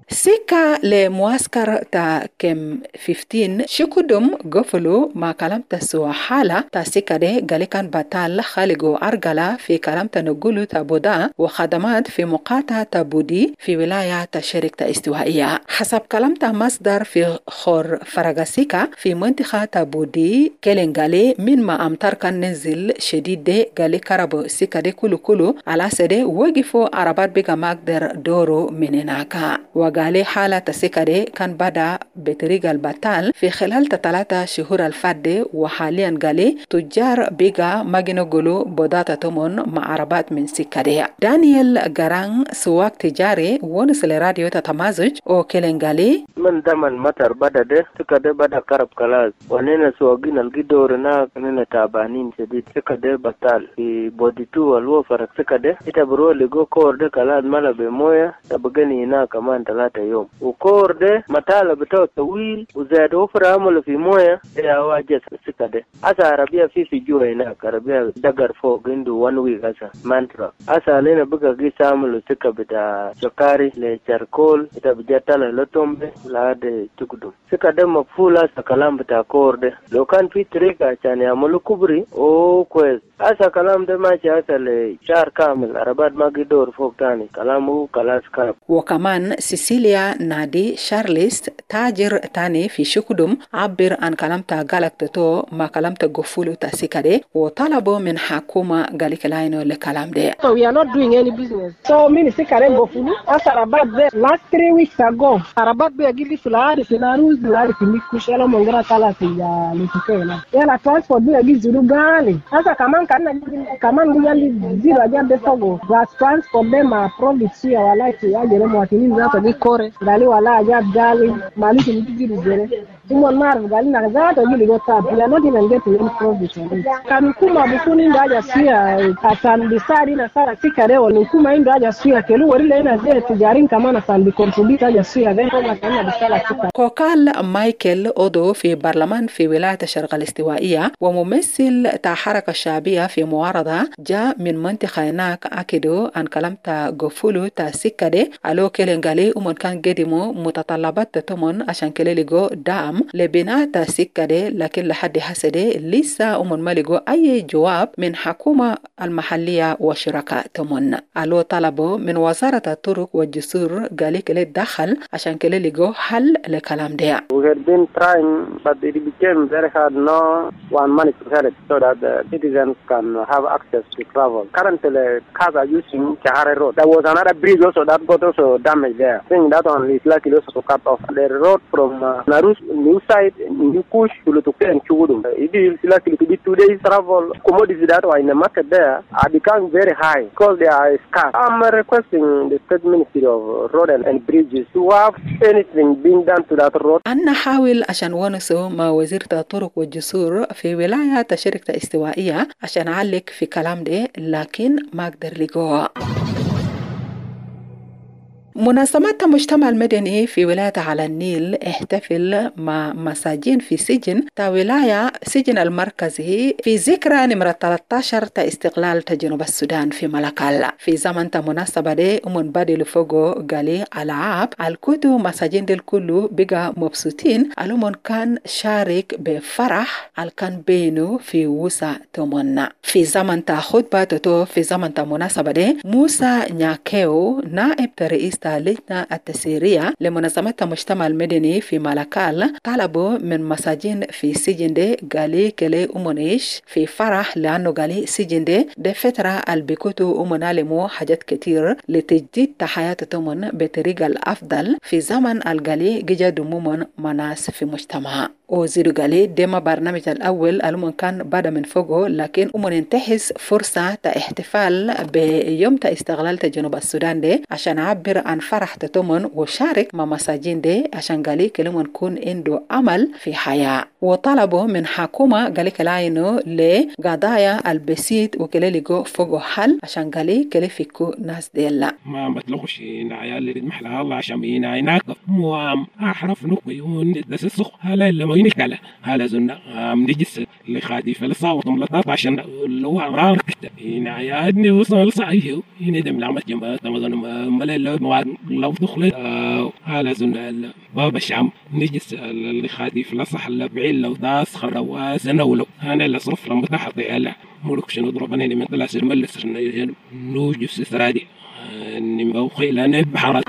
سيكا لمعسكر تا كم خمستاشر شكودم قفلوا ما كلام تسوى حالة تا سيكا دي قالي كان بطال خالقو أرقلا في كلام تنقلو تابودا وخدمات في مقاطعة تابودي في ولاية تشريك تا استوائية. حسب كلام تا مصدر في خور فرغاسيكا في منطقة تابودي كيلين قالي من ما أمتار كان نزل شديد دي قالي كاربو سيكا دي كلو كلو على سيدي وقفوا عربات بيغا مقدر دورو من هناك. وقالي حالة سيكا دي كان بدا بطريقة البطال في خلال ثلاثة شهور الفادة وحاليا قالي تجار بيغا ماجينو قلو بوداتا تومون مع عربات من سيكا دي. دانيال غران سواق تجاري ونس لراديو تتمازج او كيلين قالي من دمن مطر بدا دي سيكا دي بدا كرب كلاز ونينا سواقين القدورنا كنينا تابانين شديد سيكا دي بطال في بوديتو والوفرق سيكا دي اتبرو لغو كور دي كلاز مالا بمويا تبغني هنا كمان ثلاثة يوم وكور دي مطالة بتاو طويل وزاد وفر عمله في مويا دي اواجه سيكا دي اسا عربية في في جوا هناك عربية دقر فوق عنده وان ويك اسا مانترا اسا لنا بقى قيس عمله سيكا بتا شكاري لشاركول بتا بجاتالا لطومبي لهذا تقدم سيكا دي مقفول اسا كلام بتا كور دي لو كان في طريقة عشان يعملوا كبري او كويس اسا كلام دي ماشي اسا لشهر كامل عربات ما قدور فوق تاني كلامه كلاس كاب. وكمان سيسيليا نادي شارليست تاجر تاني في شكودم عبر عن كلام تا غالك تتو ما كلام تا غفولو تا سيكادي وطلبوا من حكومة غالك لاينو لكلام دي. So we are not doing any business. So many Sikare Gofulu, as Arabat there last three weeks ago, Arabat be agili fulari finaruz fulari finikushela mongera kala ya litukena. Yala transport be agili zulugali. Asa kaman kana kaman ngali zero aja besogo. Was transport them a province ya wala ya jere mwatini zato ni kore. Gali wala aja gali mali finikuzi zere. Umon mar gali na zato gili gota. We are not even getting any profit on it. Kamikuma bukuni ndaja sia asan bisari na sara Sikare walikuma ndo aja sia kelu warile na zile tijarin kama na sandi contribute aja sia then kama kama bisala Sikare. قال مايكل أودو في برلمان في ولاية الشرق الاستوائية وممثل تا حركة الشعبية في معارضة جاء من منطقة هناك أكدوا عن كلام تا غفولو تا سيكادي ألو كيلنغالي ومن كان قدموا متطلبات تتمن عشان كيليغو دعم لبناء تا سيكادي لكن لحد حسدي لسه ومن مالغو أي جواب من حكومة المحلية وشركاء تمن. ألو طلبوا من وزارة الطرق والجسور قالي كلي دخل عشان كيليغو حل لكلام ده. We had been trying, but it became very hard. No one money to help so that the citizens can have access to travel. Currently, cars are using Chahare Road. There was another bridge also that got also damaged there. I think that one is likely also to cut off the road from uh, Narus, New Side, New Kush to Lutuke and Chugudum. It is likely to be two days travel. Commodities that were in the market there are becoming very high because they are scarce. I'm requesting the State Ministry of Road and, and Bridges to have anything being done to that road. أنا حاول عشان ونسو مع وزيرة الطرق والجسور في ولاية تشريك استوائية عشان أعلق في كلام ده لكن ما أقدر لقوها. منظمات المجتمع المدني في ولاية على النيل احتفل مع مساجين في سجن تا ولاية سجن المركزي في ذكرى نمرة ثلاثة عشر تا استقلال تا جنوب السودان في ملكال. في زمن تا مناسبة دي ومن بدي لفوقو قالي العاب الكتو مساجين دي الكلو بقى مبسوطين الومن كان شارك بفرح الكان بينو في وسا تومنا. في زمن تا خطبة تتو في زمن تا مناسبة دي موسى نياكيو نائب رئيس لجنة التسييرية لمنظمات المجتمع المدني في ملكال طلبوا من مساجين في سجن دي قالي كلي أمونيش في فرح لأنه قالي سجن دي دي فترة البيكوتو أمونالمو حاجات كتير لتجديد تحياتهم بطريقة الأفضل في زمن القالي جيجا مومن مناس في مجتمع. وزيرو قالي ديما برنامج الأول ألومن كان بدا من فوقه لكن أمون انتحس فرصة تا احتفال بيوم تا استغلال تا جنوب السودان دي عشان عبر عن فرح تتمن وشارك مع مساجين دي عشان قالي كلمن كون عنده عمل في حياة. وطلبوا من حكومة قالي كلاينو لقضايا البسيط وكلا لقوا فوقو حل عشان قالي كلا فيكو ناس ديلا ما بتلوش نعيا اللي محلها الله عشان ينعيناك موام أحرف نقيون دسسخ هلا اللي ما ينكله هلا زنا مدجس اللي خادي فلصاوة ملطات عشان لو عرارك نعيا أدني وصل صعيه يندم لعمة جنبات مثلا ملل مواد لو دخلت هلا زنا باب الشام نجس اللي خادي فلصح اللي بعيل لو داس خروا سنولو أنا اللي صرف لما تحط على ملك شنو ضربني من ثلاث الملس نوجس استرادي اني موخي لاني بحرات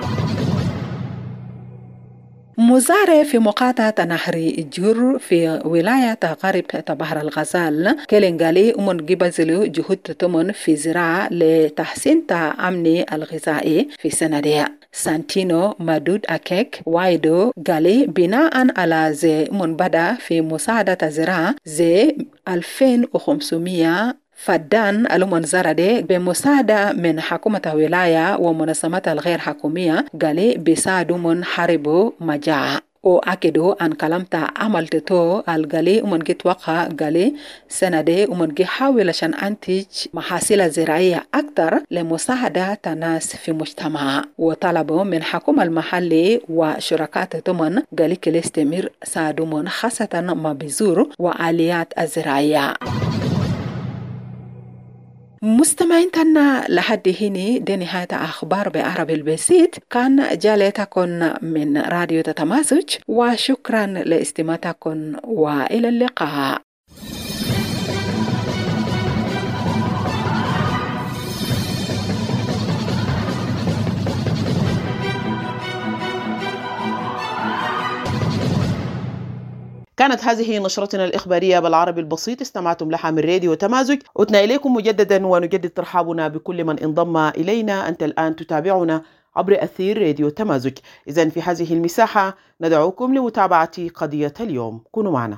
مزارع في مقاطعة نهر الجر في ولاية غرب بحر الغزال كالنغالي أمون جبزلو جهود تمن في زراعة لتحسين تأمن الغذائي في سنة سانتينو مادود أكيك وايدو غالي بناء على زي منبدا في مساعدة زراعة زي ألفين وخمسمائة فدان المنظرة دي بمساعدة من حكومة الولاية ومنظمات الغير حكومية قالي بيساعدوا من حربوا مجاعة وأكدوا أن كلامتا عملتو الغالي ومن جيت وقع غالي سنة دي ومن جي حاول عشان أنتج محاصيل زراعية أكتر لمساعدة الناس في مجتمع وطلبوا من حكومة المحلي وشركات تمن غالي كي يستمر ساعدوا من خاصة ما بزور وآليات الزراعية. مستمعين تنا لحد هنا دي نهاية أخبار بعربي البسيط كان جالتكم من راديو تتمازج وشكرا لاستماعتكم وإلى اللقاء. كانت هذه نشرتنا الإخبارية بالعربي البسيط استمعتم لها من راديو تمازج. عدنا إليكم مجددا ونجدد ترحابنا بكل من انضم إلينا. أنت الآن تتابعنا عبر أثير راديو تمازج. إذن في هذه المساحة ندعوكم لمتابعة قضية اليوم. كونوا معنا.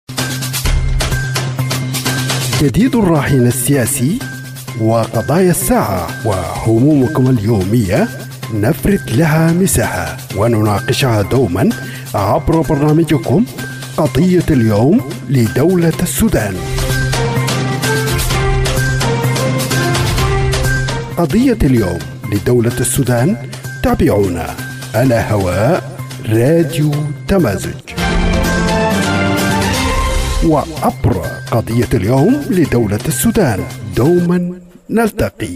جديد الراهن السياسي وقضايا الساعة وهمومكم اليومية نفرد لها مساحة ونناقشها دوما عبر برنامجكم قضية اليوم لدولة السودان. قضية اليوم لدولة السودان تابعونا على هواء راديو تمازج وعبر قضية اليوم لدولة السودان دوما نلتقي.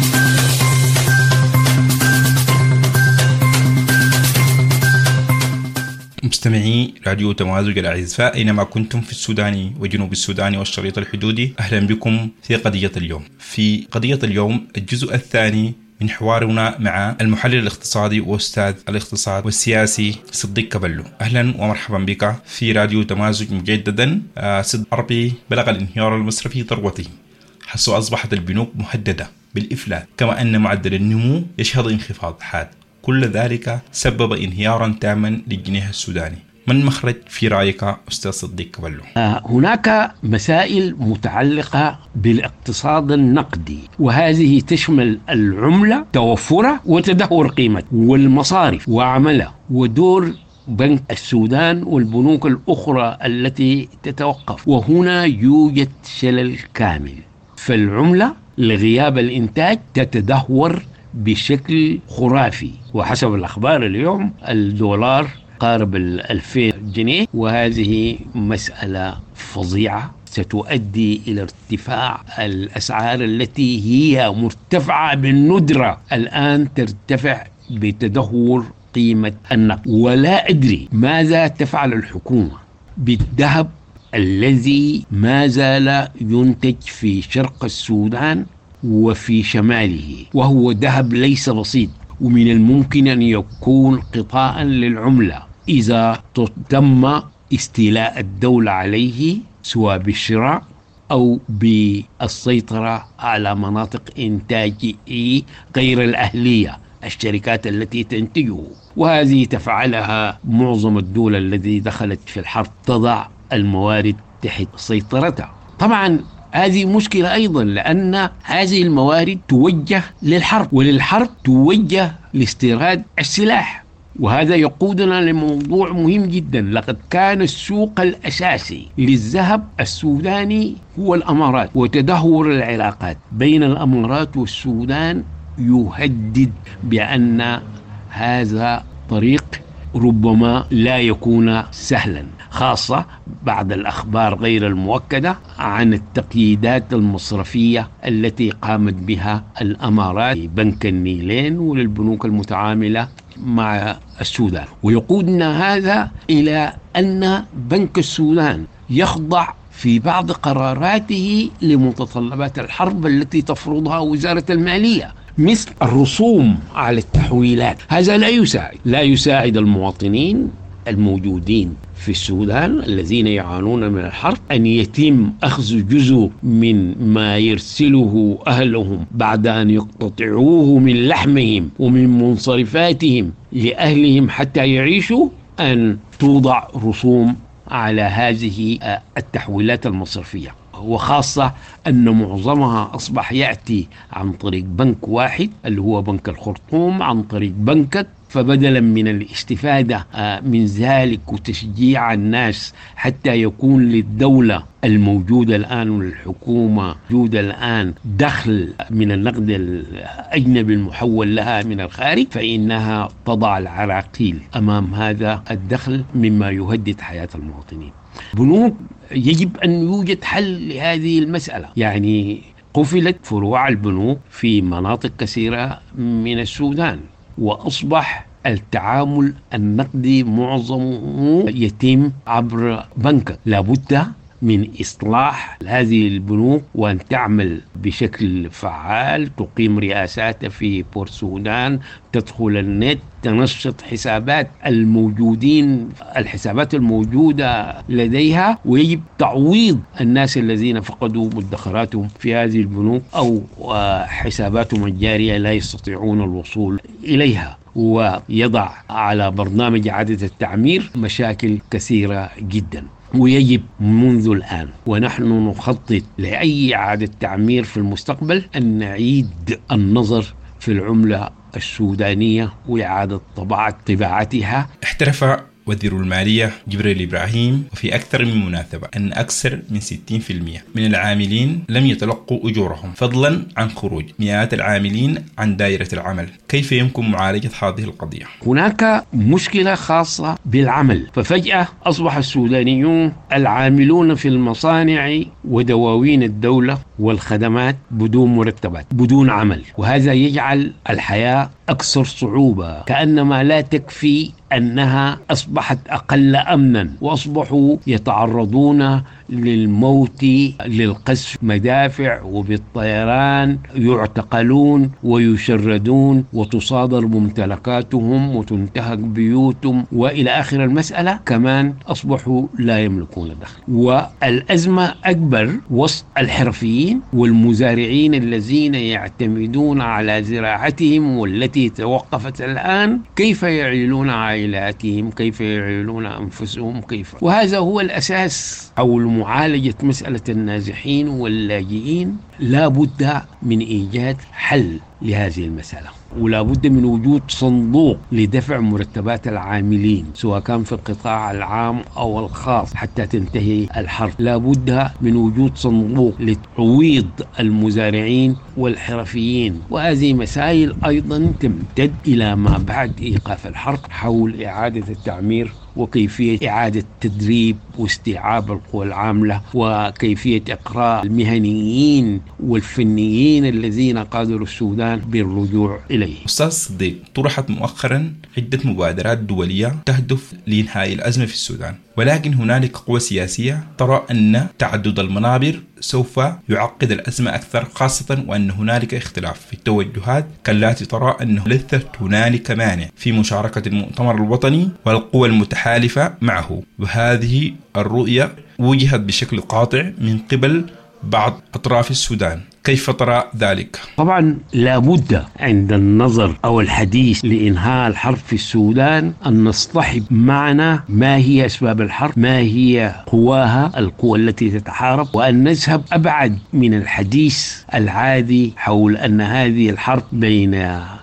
مستمعي راديو تمازج الأعزاء أينما كنتم في السودان وجنوب السودان والشريط الحدودي، أهلا بكم في قضية اليوم. في قضية اليوم الجزء الثاني من حوارنا مع المحلل الاقتصادي وأستاذ الاقتصاد والسياسي صديق كبلو. أهلا ومرحبا بك في راديو تمازج مجددا. صديق عربي بلغ الانهيار المصرفي ذروته حيث أصبحت البنوك مهددة بالإفلاس، كما أن معدل النمو يشهد انخفاض حاد. كل ذلك سبب انهيارا تاما للجنيه السوداني. ما المخرج في رأيك أستاذ صديق كبلو؟ هناك مسائل متعلقة بالاقتصاد النقدي، وهذه تشمل العملة توفرها وتدهور قيمة، والمصارف وعملها، ودور بنك السودان والبنوك الأخرى التي تتوقف. وهنا يوجد شلل كامل، فالعملة لغياب الإنتاج تتدهور بشكل خرافي، وحسب الأخبار اليوم الدولار قارب الألفين جنيه، وهذه مسألة فظيعة ستؤدي إلى ارتفاع الأسعار التي هي مرتفعة بالندرة الآن ترتفع بتدهور قيمة النقد. ولا أدري ماذا تفعل الحكومة بالذهب الذي ما زال ينتج في شرق السودان وفي شماله، وهو ذهب ليس بسيط، ومن الممكن أن يكون قطاعا للعملة إذا تم استيلاء الدولة عليه، سواء بالشراء أو بالسيطرة على مناطق إنتاجه غير الأهلية، الشركات التي تنتجه. وهذه تفعلها معظم الدول التي دخلت في الحرب، تضع الموارد تحت سيطرتها. طبعا هذه مشكلة أيضا، لأن هذه الموارد توجه للحرب، وللحرب توجه لاستيراد السلاح، وهذا يقودنا لموضوع مهم جدا. لقد كان السوق الأساسي للذهب السوداني هو الأمارات، وتدهور العلاقات بين الأمارات والسودان يهدد بأن هذا طريق ربما لا يكون سهلا، خاصة بعد الأخبار غير المؤكدة عن التقييدات المصرفية التي قامت بها الأمارات بنك النيلين وللبنوك المتعاملة مع السودان. ويقودنا هذا إلى أن بنك السودان يخضع في بعض قراراته لمتطلبات الحرب التي تفرضها وزارة المالية، مثل الرسوم على التحويلات. هذا لا يساعد لا يساعد المواطنين الموجودين في السودان الذين يعانون من الحرب أن يتم أخذ جزء من ما يرسله أهلهم بعد أن يقتطعوه من لحمهم ومن منصرفاتهم لأهلهم حتى يعيشوا، أن توضع رسوم على هذه التحويلات المصرفية، وخاصة أن معظمها أصبح يأتي عن طريق بنك واحد اللي هو بنك الخرطوم عن طريق بنكك. فبدلا من الاستفادة من ذلك وتشجيع الناس حتى يكون للدولة الموجودة الآن والحكومة موجودة الآن دخل من النقد الأجنبي المحول لها من الخارج، فإنها تضع العراقيل أمام هذا الدخل مما يهدد حياة المواطنين. بنوك يجب أن يوجد حل لهذه المسألة، يعني قفلت فروع البنوك في مناطق كثيرة من السودان، وأصبح التعامل النقدي معظمه يتم عبر بنك. لابد من إصلاح هذه البنوك وأن تعمل بشكل فعال، تقيم رئاسات في بورسودان، تدخل النت، تنشط حسابات الموجودين الحسابات الموجودة لديها، ويجب تعويض الناس الذين فقدوا مدخراتهم في هذه البنوك أو حساباتهم الجارية لا يستطيعون الوصول إليها، ويضع على برنامج إعادة التعمير مشاكل كثيرة جدا. ويجب منذ الآن ونحن نخطط لأي إعادة تعمير في المستقبل أن نعيد النظر في العملة السودانية وإعادة طباعة طباعتها. احترف وزير المالية جبريل إبراهيم وفي أكثر من مناسبة أن أكثر من ستين بالمئة من العاملين لم يتلقوا أجورهم، فضلا عن خروج مئات العاملين عن دائرة العمل. كيف يمكن معالجة هذه القضية؟ هناك مشكلة خاصة بالعمل، ففجأة أصبح السودانيون العاملون في المصانع ودواوين الدولة والخدمات بدون مرتبات، بدون عمل، وهذا يجعل الحياة أكثر صعوبة، كأنما لا تكفي أنها أصبحت أقل أمنا، وأصبحوا يتعرضون للموت للقذف مدافع وبالطيران، يعتقلون ويشردون وتصادر ممتلكاتهم وتنتهك بيوتهم وإلى آخر المسألة. كمان أصبحوا لا يملكون دخل، والأزمة أكبر وسط الحرفيين والمزارعين الذين يعتمدون على زراعتهم والتي توقفت الآن. كيف يعيلون عائلاتهم؟ كيف يعيلون أنفسهم؟ كيف؟ وهذا هو الأساس أو معالجة مسألة النازحين واللاجئين. لا بد من إيجاد حل لهذه المسألة، ولا بد من وجود صندوق لدفع مرتبات العاملين سواء كان في القطاع العام أو الخاص حتى تنتهي الحرب. لا بد من وجود صندوق لتعويض المزارعين والحرفيين، وهذه مسائل أيضا تمتد إلى ما بعد إيقاف الحرب حول إعادة التعمير وكيفية إعادة تدريب واستيعاب القوى العاملة وكيفية إقراء المهنيين والفنيين الذين قادروا السودان بالرجوع إليه. أستاذ صديق، طرحت مؤخرا عدة مبادرات دولية تهدف لإنهاء الأزمة في السودان، ولكن هنالك قوى سياسية ترى أن تعدد المنابر سوف يعقد الأزمة أكثر، خاصة وأن هنالك اختلاف في التوجهات كالتي ترى أنه ليست هنالك مانع في مشاركة المؤتمر الوطني والقوى المتحالفة معه، وهذه الرؤية وجهت بشكل قاطع من قبل بعض أطراف السودان. كيف ترى ذلك؟ طبعا لابد عند النظر أو الحديث لإنهاء الحرب في السودان أن نصطحب معنا ما هي أسباب الحرب، ما هي قواها، القوى التي تتحارب، وأن نذهب أبعد من الحديث العادي حول أن هذه الحرب بين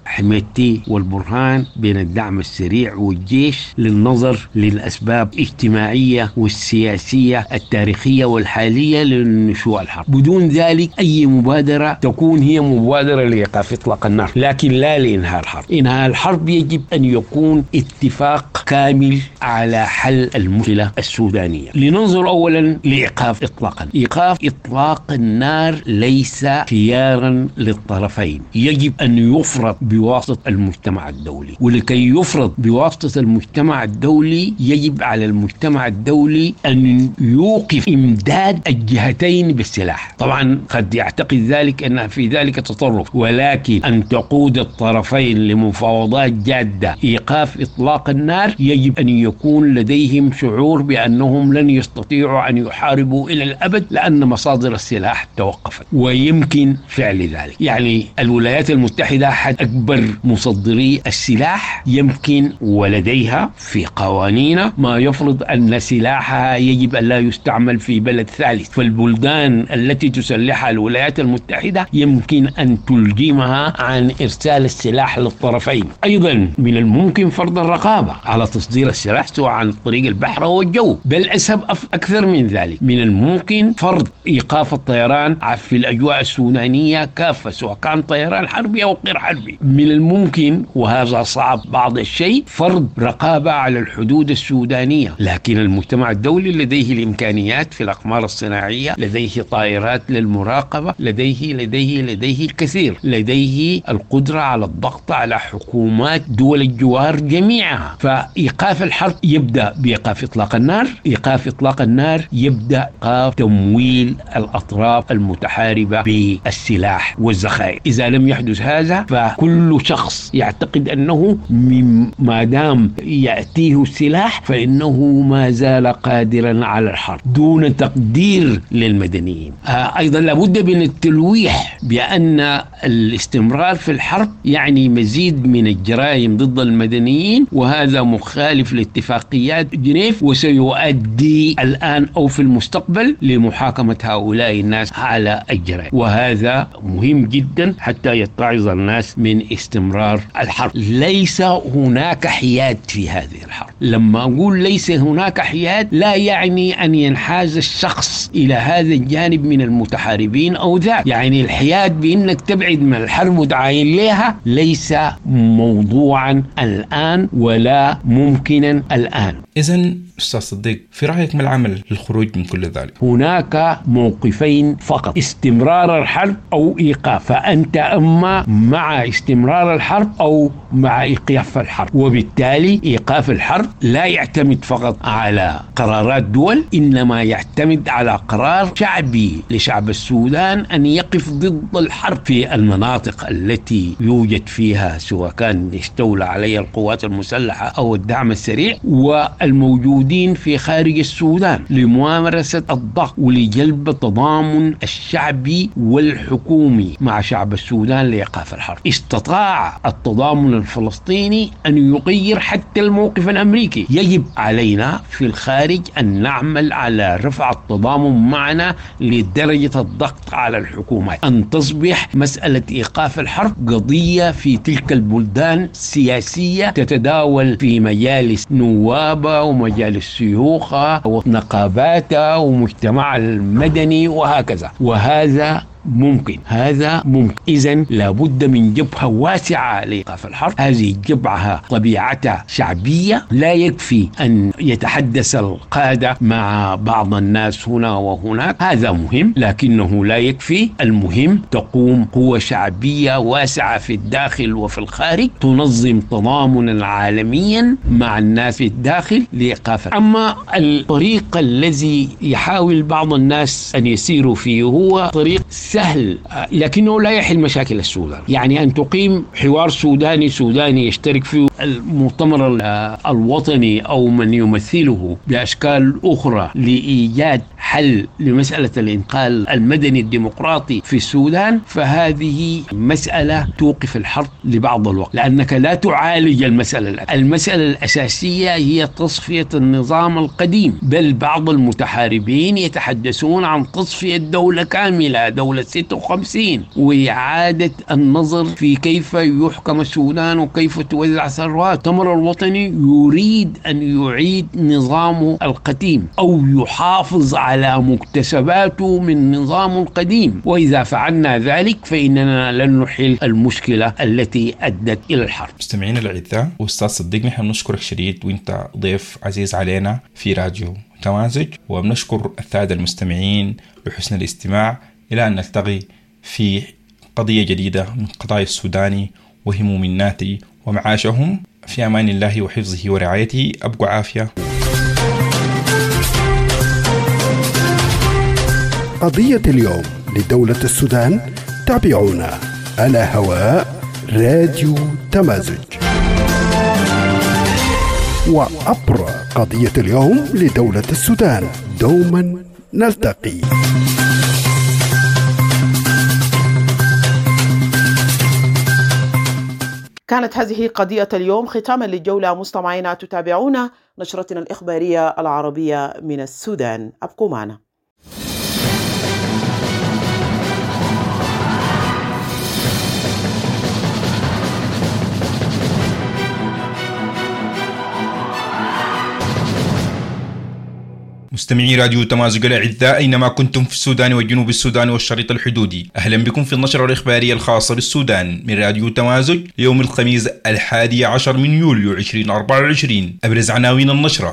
حميدتي والبرهان بين الدعم السريع والجيش للنظر للأسباب الاجتماعية والسياسية التاريخية والحالية لنشوء الحرب. بدون ذلك أي مبادرة تكون هي مبادرة لإيقاف إطلاق النار، لكن لا لإنهاء الحرب. إنهاء الحرب يجب أن يكون اتفاق كامل على حل المشكلة السودانية. لننظر أولا لإيقاف إطلاق إيقاف إطلاق النار ليس خيارا للطرفين، يجب أن يفرض بواسطة المجتمع الدولي، ولكي يفرض بواسطة المجتمع الدولي يجب على المجتمع الدولي أن يوقف إمداد الجهتين بالسلاح. طبعا قد يعتقد ذلك أن في ذلك تطرف، ولكن أن تقود الطرفين لمفاوضات جادة إيقاف إطلاق النار يجب أن يكون لديهم شعور بأنهم لن يستطيعوا أن يحاربوا إلى الأبد لأن مصادر السلاح توقفت، ويمكن فعل ذلك. يعني الولايات المتحدة أحد أكبر مصدري السلاح، يمكن ولديها في قوانين ما يفرض أن سلاحها يجب أن لا يستعمل في بلد ثالث، فالبلدان التي تسلحها الولايات المتحدة يمكن أن تلجمها عن إرسال السلاح للطرفين. أيضا من الممكن فرض الرقابة على تصدير السلاح سواء عن طريق البحر أو الجو، بل أسهب أكثر من ذلك، من الممكن فرض إيقاف الطيران في الأجواء السودانية كافة سواء كان طيران حربي أو غير حربي. من الممكن وهذا صعب بعض الشيء فرض رقابة على الحدود السودانية، لكن المجتمع الدولي لديه الإمكانيات في الأقمار الصناعية، لديه طائرات للمراقبة، لديه لديه لديه الكثير، لديه القدرة على الضغط على حكومات دول الجوار جميعها. فإيقاف الحرب يبدأ بإيقاف إطلاق النار، إيقاف إطلاق النار يبدأ إيقاف تمويل الأطراف المتحاربة بالسلاح والذخائر. إذا لم يحدث هذا فكل شخص يعتقد أنه ما دام يأتيه السلاح فإنه ما زال قادرا على الحرب دون تقدير للمدنيين. آه أيضا لابد من التلويح بأن الاستمرار في الحرب يعني مزيد من الجرائم ضد المدنيين، وهذا مخالف لاتفاقيات جنيف وسيؤدي الآن أو في المستقبل لمحاكمة هؤلاء الناس على الجرائم، وهذا مهم جدا حتى يتعظ الناس من استمرار الحرب. ليس هناك حياد في هذه الحرب. لما أقول ليس هناك حياد لا يعني أن ينحاز الشخص إلى هذا الجانب من المتحاربين أو ذاك، يعني الحياد بأنك تبعد من الحرب وتعاين لها ليس موضوعا الآن ولا ممكنا الآن. إذن أستاذ صديق، في رأيك ما العمل للخروج من كل ذلك؟ هناك موقفين فقط، استمرار الحرب أو إيقاف، فأنت أما مع استمرار الحرب أو مع إيقاف الحرب، وبالتالي إيقاف الحرب لا يعتمد فقط على قرارات دول، إنما يعتمد على قرار شعبي لشعب السودان أن يقف ضد الحرب في المناطق التي يوجد فيها سواء كان يستولى عليها القوات المسلحة أو الدعم السريع والموجودين في خارج السودان، لممارسة الضغط ولجلب التضامن الشعبي والحكومي مع شعب السودان لإيقاف الحرب. استطاع التضامن الفلسطيني أن يغير حتى الموقف الأمريكي. يجب علينا في الخارج أن نعمل على رفع التضامن معنا لدرجة الضغط على الحكومات، أن تصبح مسألة إيقاف الحرب قضية في تلك البلدان سياسية تتداول في مجالس نوابة ومجالس شيوخة ونقابات ومجتمع المدني وهكذا، وهذا ممكن، هذا ممكن. إذن لابد من جبهة واسعة لإيقاف الحرب. هذه الجبهة طبيعتها شعبية، لا يكفي أن يتحدث القادة مع بعض الناس هنا وهناك، هذا مهم لكنه لا يكفي. المهم تقوم قوة شعبية واسعة في الداخل وفي الخارج تنظم تضامنا عالميا مع الناس في الداخل لإيقاف. أما الطريق الذي يحاول بعض الناس أن يسيروا فيه هو طريق سهل لكنه لا يحل مشاكل السودان، يعني أن تقيم حوار سوداني سوداني يشترك فيه المؤتمر الوطني أو من يمثله بأشكال أخرى لإيجاد حل لمسألة الانتقال المدني الديمقراطي في السودان، فهذه مسألة توقف الحرب لبعض الوقت، لأنك لا تعالج المسألة. المسألة الأساسية هي تصفية النظام القديم، بل بعض المتحاربين يتحدثون عن تصفية دولة كاملة، دولة ستة وخمسين، وإعادة النظر في كيف يحكم السودان وكيف توزع ثروات. التمر الوطني يريد أن يعيد نظامه القديم أو يحافظ على مكتسباته من نظام قديم، وإذا فعلنا ذلك فإننا لن نحل المشكلة التي أدت إلى الحرب. مستمعينا الأعزاء، وأستاذ صديق، نحن بنشكرك شديد وأنت ضيف عزيز علينا في راديو تمازج، وبنشكر السادة المستمعين لحسن الاستماع. إلى أن نلتقي في قضية جديدة من قضايا السوداني وهموم الناس ومعاشهم. في أمان الله وحفظه ورعايته. أبقوا عافية. قضية اليوم لدولة السودان، تابعونا على هواء راديو تمازج. وأبرى قضية اليوم لدولة السودان، دوما نلتقي. كانت هذه قضية اليوم ختاما للجولة. مستمعينا تتابعون نشرتنا الإخبارية العربية من السودان، أبقوا معنا. مستمعي راديو تمازج الأعزاء أينما كنتم في السودان وجنوب السودان والشريط الحدودي، أهلا بكم في النشرة الإخبارية الخاصة بالسودان من راديو تمازج ليوم الخميس الحادي عشر من يوليو ألفين وأربعة وعشرين. أبرز عناوين النشرة: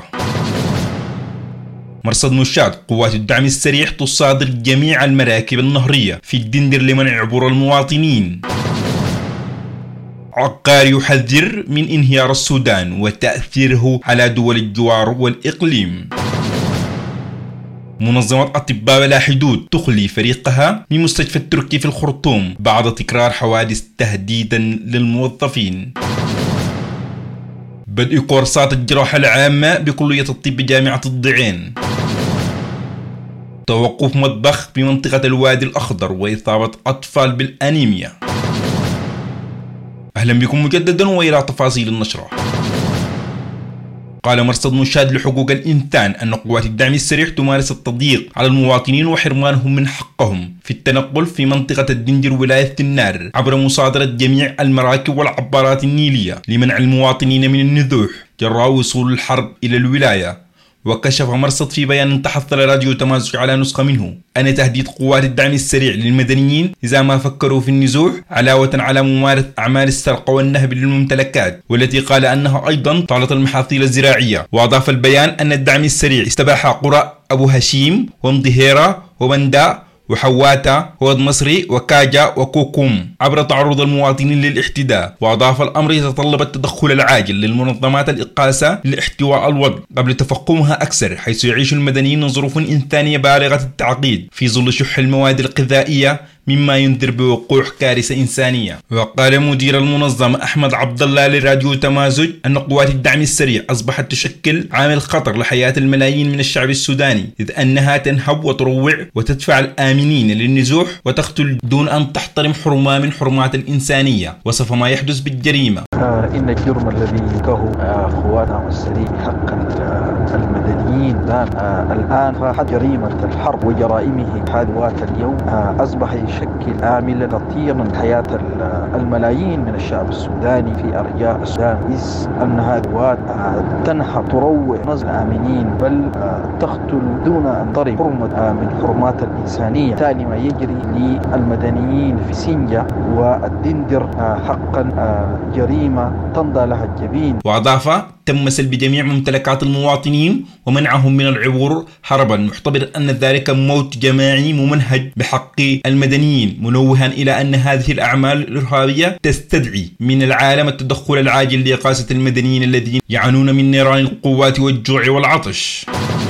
مرصد مشاة قوات الدعم السريع تصادر جميع المراكب النهرية في الدندر لمنع عبور المواطنين. عقار يحذر من انهيار السودان وتأثيره على دول الجوار والإقليم. منظمة أطباء بلا حدود تخلي فريقها من مستشفى التركي في الخرطوم بعد تكرار حوادث تهديدا للموظفين. بدء كورسات الجراحة العامة بكلية الطب جامعة الضعين. توقف مطبخ بمنطقة الوادي الأخضر وإصابة أطفال بالأنيميا. أهلا بكم مجددا وإلى تفاصيل النشرة. قال مرصد مشاهد لحقوق الإنسان أن قوات الدعم السريع تمارس التضييق على المواطنين وحرمانهم من حقهم في التنقل في منطقة الدندر ولاية النار عبر مصادرة جميع المراكب والعبارات النيلية لمنع المواطنين من النزوح جراء وصول الحرب إلى الولاية. وكشف مرصد في بيان تحصل راديو تمازج على نسخة منه أن تهديد قوات الدعم السريع للمدنيين إذا ما فكروا في النزوح علاوة على ممارسة أعمال السرقة والنهب للممتلكات، والتي قال أنها أيضا طالت المحاصيل الزراعية. وأضاف البيان أن الدعم السريع استباح قرى أبو هشيم ومضهيرة وبنداء وحواتا وود مصري وكاجا وكوكوم عبر تعرض المواطنين للاحتداء. وأضاف الأمر يتطلب التدخل العاجل للمنظمات الإقاسة لاحتواء الوضع قبل تفقمها أكثر، حيث يعيش المدنيين ظروف إنسانية بالغة التعقيد في ظل شح المواد الغذائية مما ينذر بوقوع كارثة إنسانية. وقال مدير المنظمة أحمد عبد الله لراديو تمازج أن قوات الدعم السريع أصبحت تشكل عامل خطر لحياة الملايين من الشعب السوداني، إذ أنها تنهب وتروع وتدفع الآمنين للنزوح وتقتل دون أن تحترم حرمة من حرمات الإنسانية. وصف ما يحدث بالجريمة. آه إن الجرم الذي يقوه آه قواتنا السريع حق المدنيين الآن آه الآن فاحت جريمة الحرب وجرائمه حادوات اليوم آه أصبح يشكل عاملا خطيرا حياة الملايين من الشعب السوداني في أرجاء السودان، إذ أن هذه القوات آه تنهب تروع نزل الآمنين بل آه تقتل دون أن تضرب حرمة آه من حرمات الإنسانية. تالي ما يجري للمدنيين في سنجة والدندر آه حقا آه جريمة تمضى لها الجبين. وأضاف تم سلب جميع ممتلكات المواطنين ومنعهم من العبور هربا، محتبر أن ذلك موت جماعي ممنهج بحق المدنيين، منوها إلى أن هذه الأعمال الإرهابية تستدعي من العالم التدخل العاجل لإقاسة المدنيين الذين يعانون من نيران القوات والجوع والعطش.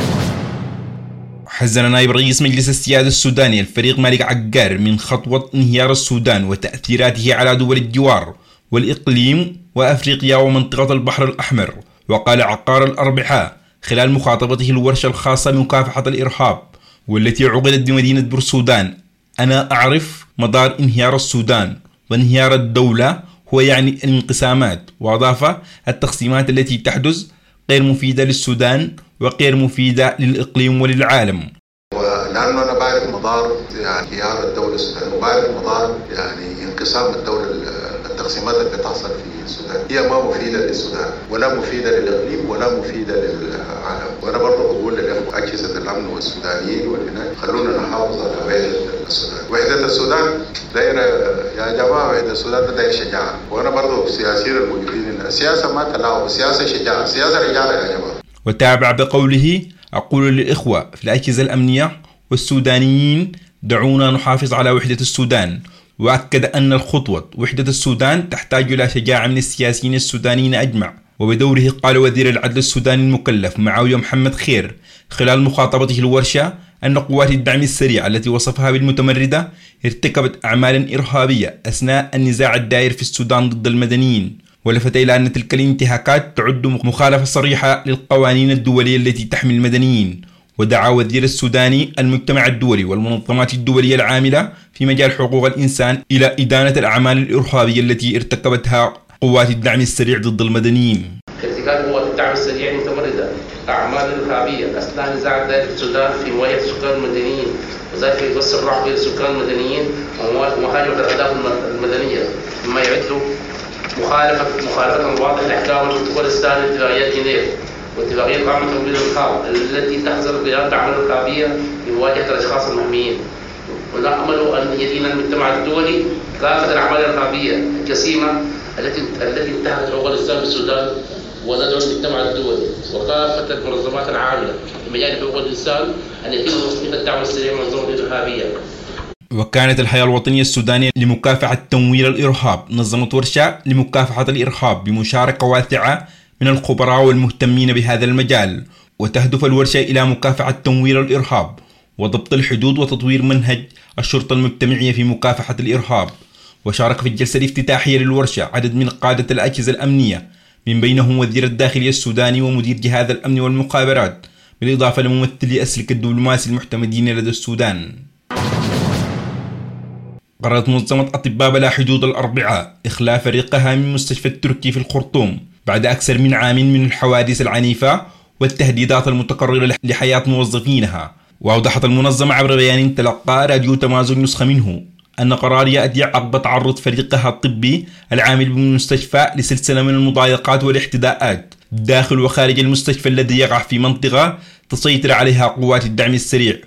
حذر نائب رئيس مجلس السيادة السوداني الفريق مالك عقار من خطوة انهيار السودان وتأثيراته على دول الجوار والإقليم وأفريقيا ومنطقة البحر الأحمر. وقال عقار الأربعاء خلال مخاطبته الورشة الخاصة بمكافحة الإرهاب والتي عقدت بمدينة بورسودان. أنا أعرف مدار انهيار السودان وانهيار الدولة هو يعني الانقسامات، وأضاف التقسيمات التي تحدث غير مفيدة للسودان وغير مفيدة للإقليم وللعالم. لأنه أنا بعرف مدار يعني انهيار الدولة السودانية، وبعرف مدار يعني انقسام الدولة، التقسيمات اللي بتحصل في السودان هي ما مفيدة للسودان ولا مفيدة للإقليم ولا مفيدة للعالم. وأنا برضه بقول للإخوة أجهزة الأمن والسودانيين والهناك خلونا نحافظ على وحدة السودان. وحدة السودان دايرة يا جماعة، وحدة السودان دايرة شجاعة. وأنا برضه السياسيين الموجودين، السياسة ما تلاعب، السياسة شجاعة، السياسة رجالة يا جماعة. وتابع بقوله: أقول للإخوة في الأجهزة الأمنية والسودانيين دعونا نحافظ على وحدة السودان. وأكد أن الخطوة وحدة السودان تحتاج إلى شجاعة من السياسيين السودانيين أجمع. وبدوره قال وزير العدل السوداني المكلف معاوية محمد خير خلال مخاطبته الورشة أن قوات الدعم السريع التي وصفها بالمتمردة ارتكبت أعمالا إرهابية أثناء النزاع الدائر في السودان ضد المدنيين، ولفت إلى أن تلك الانتهاكات تعد مخالفة صريحة للقوانين الدولية التي تحمي المدنيين. ودعا وزير السوداني المجتمع الدولي والمنظمات الدولية العاملة في مجال حقوق الإنسان إلى إدانة الأعمال الإرهابية التي ارتكبتها قوات الدعم السريع ضد المدنيين. ارتكاب قوات الدعم السريع المتمردة أعمال إرهابية أثناء نزاع الدائر في السودان في مواجهة السكان المدنيين، وذلك يوصل الرعب بين السكان المدنيين ومهاجمة الأهداف المدنية، مما يعد مخالفة مخالفة واضحة لأحكام البروتوكول الثاني لاتفاقية جنيف واتفاقية قامة تمويل الإرهاب التي تحظر بإدانة الأعمال الإرهابية في مواجهة الأشخاص المحميين. ونأمل أن يدين المجتمع الدولي كافة الأعمال الإرهابية الجسيمة التي التي انتهكت حقوق الإنسان في السودان، وندعو المجتمع الدولي وكافة المنظمات العاملة في مجال حقوق الإنسان أن يتم تصنيف الدعم السريع منظومة الإرهابية. وكانت الهيئة الوطنية السودانية لمكافحة تمويل الإرهاب نظمت ورشة لمكافحة الإرهاب بمشاركة واسعة من الخبراء والمهتمين بهذا المجال، وتهدف الورشة إلى مكافحة تمويل الإرهاب وضبط الحدود وتطوير منهج الشرطة المجتمعية في مكافحة الإرهاب. وشارك في الجلسة الافتتاحية للورشة عدد من قادة الأجهزة الأمنية من بينهم وزير الداخلية السوداني ومدير جهاز الأمن والمخابرات، بالإضافة لممثلي أسلك الدبلوماسي المعتمدين لدى السودان. قررت منظمة أطباء بلا حدود الأربعاء إخلاء فريقها من مستشفى التركي في الخرطوم بعد أكثر من عام من الحوادث العنيفة والتهديدات المتكررة لحياة موظفينها. وأوضحت المنظمة عبر بيان تلقى راديو تمازج نسخة منه أن قرار يأتي عقب تعرض فريقها الطبي العامل بالمستشفى لسلسلة من المضايقات والاعتداءات داخل وخارج المستشفى الذي يقع في منطقة تسيطر عليها قوات الدعم السريع.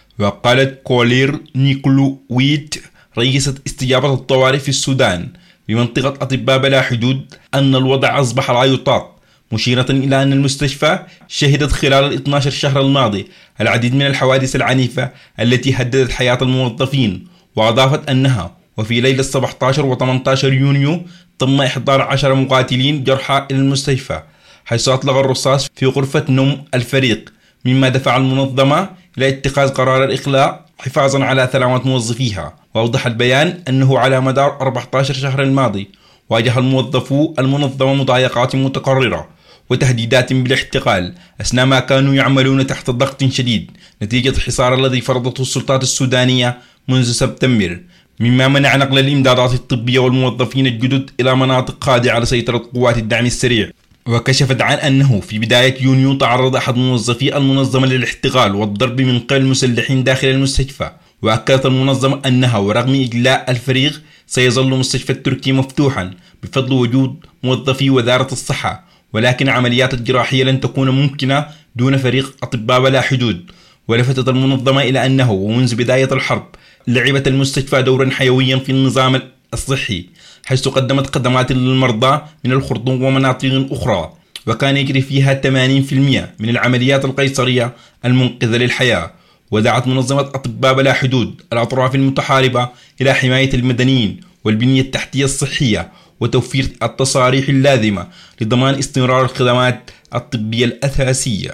وقالت كولير نيكلوويت رئيسة استجابة الطوارئ في السودان بمنطقة أطباء بلا حدود أن الوضع أصبح لا يطاق، مشيرة إلى أن المستشفى شهدت خلال الاثني عشر شهر الماضي العديد من الحوادث العنيفة التي هددت حياة الموظفين. وأضافت أنها وفي ليلة سبعة عشر و ثمانية عشر يونيو تم إحضار عشرة مقاتلين جرحى إلى المستشفى، حيث أطلق الرصاص في غرفة نوم الفريق، مما دفع المنظمة إلى اتخاذ قرار الإخلاء حفاظا على سلامة موظفيها. وأوضح البيان أنه على مدار أربعة عشر شهر الماضي واجه الموظفو المنظمة مضايقات متكررة وتهديدات بالاحتقال أثناء ما كانوا يعملون تحت ضغط شديد نتيجة الحصار الذي فرضته السلطات السودانية منذ سبتمبر، مما منع نقل الإمدادات الطبية والموظفين الجدد إلى مناطق خاضعة لسيطرة قوات الدعم السريع. وكشفت عن أنه في بداية يونيو تعرض أحد موظفي المنظمة للاحتقال والضرب من قبل المسلحين داخل المستشفى. وأكدت المنظمة أنها ورغم إجلاء الفريق سيظل مستشفى التركي مفتوحا بفضل وجود موظفي وزارة الصحة، ولكن عمليات الجراحية لن تكون ممكنة دون فريق أطباء بلا حدود. ولفتت المنظمة إلى أنه ومنذ بداية الحرب لعبت المستشفى دورا حيويا في النظام الصحي، حيث قدمت خدمات للمرضى من الخرطوم ومناطق أخرى، وكان يجري فيها ثمانين بالمئة من العمليات القيصرية المنقذة للحياة. ودعت منظمة أطباء بلا حدود الأطراف المتحاربة إلى حماية المدنيين والبنية التحتية الصحية وتوفير التصاريح اللازمة لضمان استمرار الخدمات الطبية الأساسية.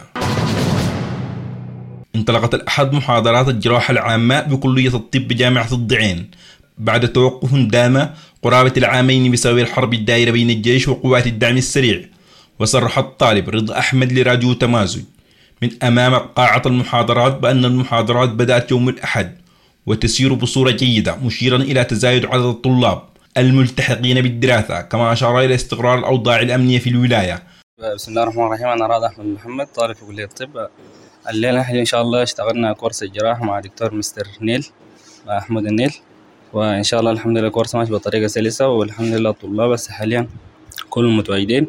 انطلقت الأحد محاضرات الجراحة العامة بكلية الطب بجامعة الضعين بعد توقف دام قرابة العامين بسبب الحرب الدائرة بين الجيش وقوات الدعم السريع. وصرح الطالب رضا أحمد لراديو تمازج من أمام قاعة المحاضرات بأن المحاضرات بدأت يوم الأحد وتسير بصورة جيدة، مشيرا إلى تزايد عدد الطلاب الملتحقين بالدراسة، كما أشار إلى استقرار الأوضاع الأمنية في الولاية. بسم الله الرحمن الرحيم. أنا راد أحمد محمد، طالب في كلية الطب. الليلة نحن إن شاء الله اشتغلنا كورس الجراحة مع دكتور مستر نيل أحمد النيل، وإن شاء الله الحمد لله الكورس ماشي بطريقة سلسة، والحمد لله الطلاب بس حاليا كلهم متواجدين،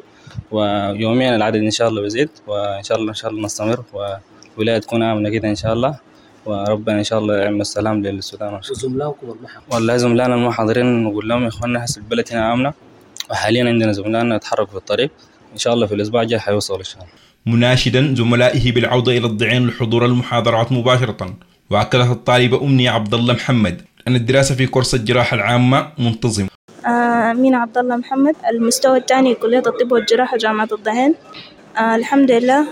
ويوميا العدد إن شاء الله بيزيد، وإن شاء الله إن شاء الله نستمر والولاية تكون آمنة كده إن شاء الله، وربنا إن شاء الله يعمل السلام للسودان. وزملائكم المحاضرين والله زملائنا المحاضرين نقول لهم يا إخواننا هسه البلد هنا آمنة، وحاليا عندنا زملائنا يتحركوا في الطريق، إن شاء الله في الأسبوع الجاي حيوصلوا إن شاء الله. مناشدا زملائه بالعودة إلى الضعين لحضور المحاضرات مباشرة. وأكدت الطالبة أمنية عبد الله محمد أن الدراسة في كورس الجراحة العامة منتظمة. أمينة عبد الله محمد، المستوى الثاني كلية الطب والجراحة جامعة الضعين. آه الحمد لله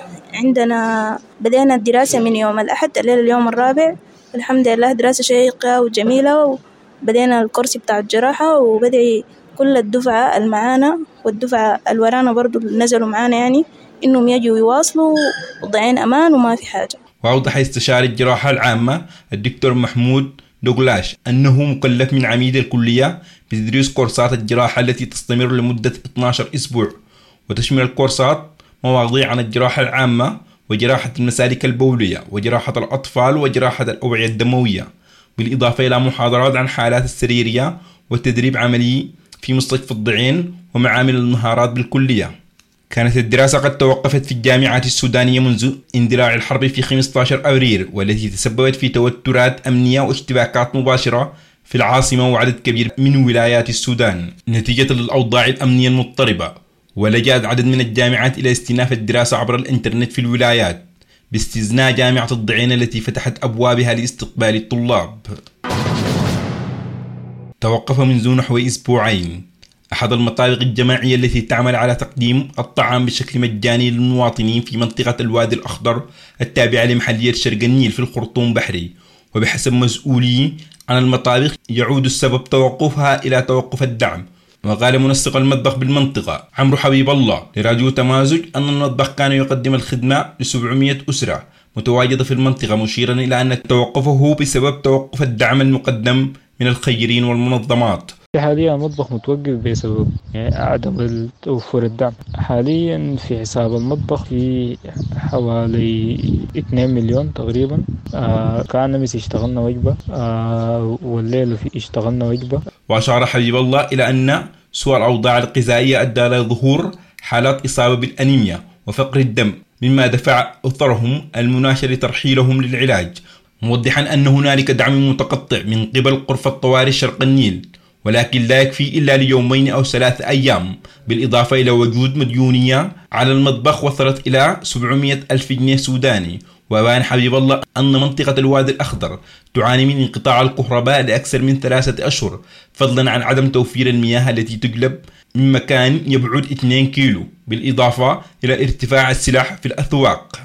عندنا بدينا الدراسة من يوم الأحد الليلة اليوم الرابع، الحمد لله دراسة شيقة وجميلة، وبدينا الكورس بتاع الجراحة، وبدأ كل الدفعة المعانا والدفعة الورانا برضو نزلوا معانا يعني إنهم يجوا يواصلوا والضعين أمان وما في حاجة. وأوضح استشاري الجراحة العامة الدكتور محمود دوغلاش أنه مكلف من عميد الكلية بتدريس كورسات الجراحة التي تستمر لمدة اثني عشر أسبوع، وتشمل الكورسات مواضيع عن الجراحة العامة وجراحة المسالك البولية وجراحة الأطفال وجراحة الأوعية الدموية، بالإضافة إلى محاضرات عن حالات السريرية وتدريب عملي في مستشفى الضعين ومعامل المهارات بالكلية. كانت الدراسة قد توقفت في الجامعات السودانية منذ اندلاع الحرب في خمسة عشر أبريل، والتي تسببت في توترات أمنية واشتباكات مباشرة في العاصمة وعدد كبير من ولايات السودان نتيجة للأوضاع الأمنية المضطربة. ولجأت عدد من الجامعات إلى استئناف الدراسة عبر الإنترنت في الولايات، باستثناء جامعة الضعين التي فتحت أبوابها لاستقبال الطلاب. توقف منذ نحو أسبوعين أحد المطابخ الجماعية التي تعمل على تقديم الطعام بشكل مجاني للمواطنين في منطقة الوادي الأخضر التابعة لمحلية شرق النيل في الخرطوم بحري. وبحسب مسؤولي عن المطابخ يعود السبب توقفها إلى توقف الدعم. وقال منسق المطبخ بالمنطقة عمرو حبيب الله لراديو تمازج أن المطبخ كان يقدم الخدمة لسبعمائة أسرة متواجدة في المنطقة، مشيرا إلى أن توقفه بسبب توقف الدعم المقدم من الخيرين والمنظمات. حاليا المطبخ متوقف بسبب عدم توفر الدعم. حاليا في حساب المطبخ في حوالي اثنين مليون تقريبا. آه كان أمس اشتغلنا وجبة، آه والليلة في اشتغلنا وجبة. وأشار حبيب الله إلى أن سوء الأوضاع الغذائية أدى لظهور حالات إصابة بالأنيميا وفقر الدم، مما دفع أثرهم المناشر لترحيلهم للعلاج، موضحا أن هنالك دعم متقطع من قبل غرفة طوارئ شرق النيل، ولكن لا يكفي إلا ليومين أو ثلاثة أيام، بالإضافة إلى وجود مديونية على المطبخ وصلت إلى سبعمائة ألف جنيه سوداني. وبان حبيب الله أن منطقة الوادي الأخضر تعاني من انقطاع الكهرباء لأكثر من ثلاثة أشهر، فضلا عن عدم توفير المياه التي تجلب من مكان يبعد اثنين كيلو، بالإضافة إلى ارتفاع السلاح في الأسواق.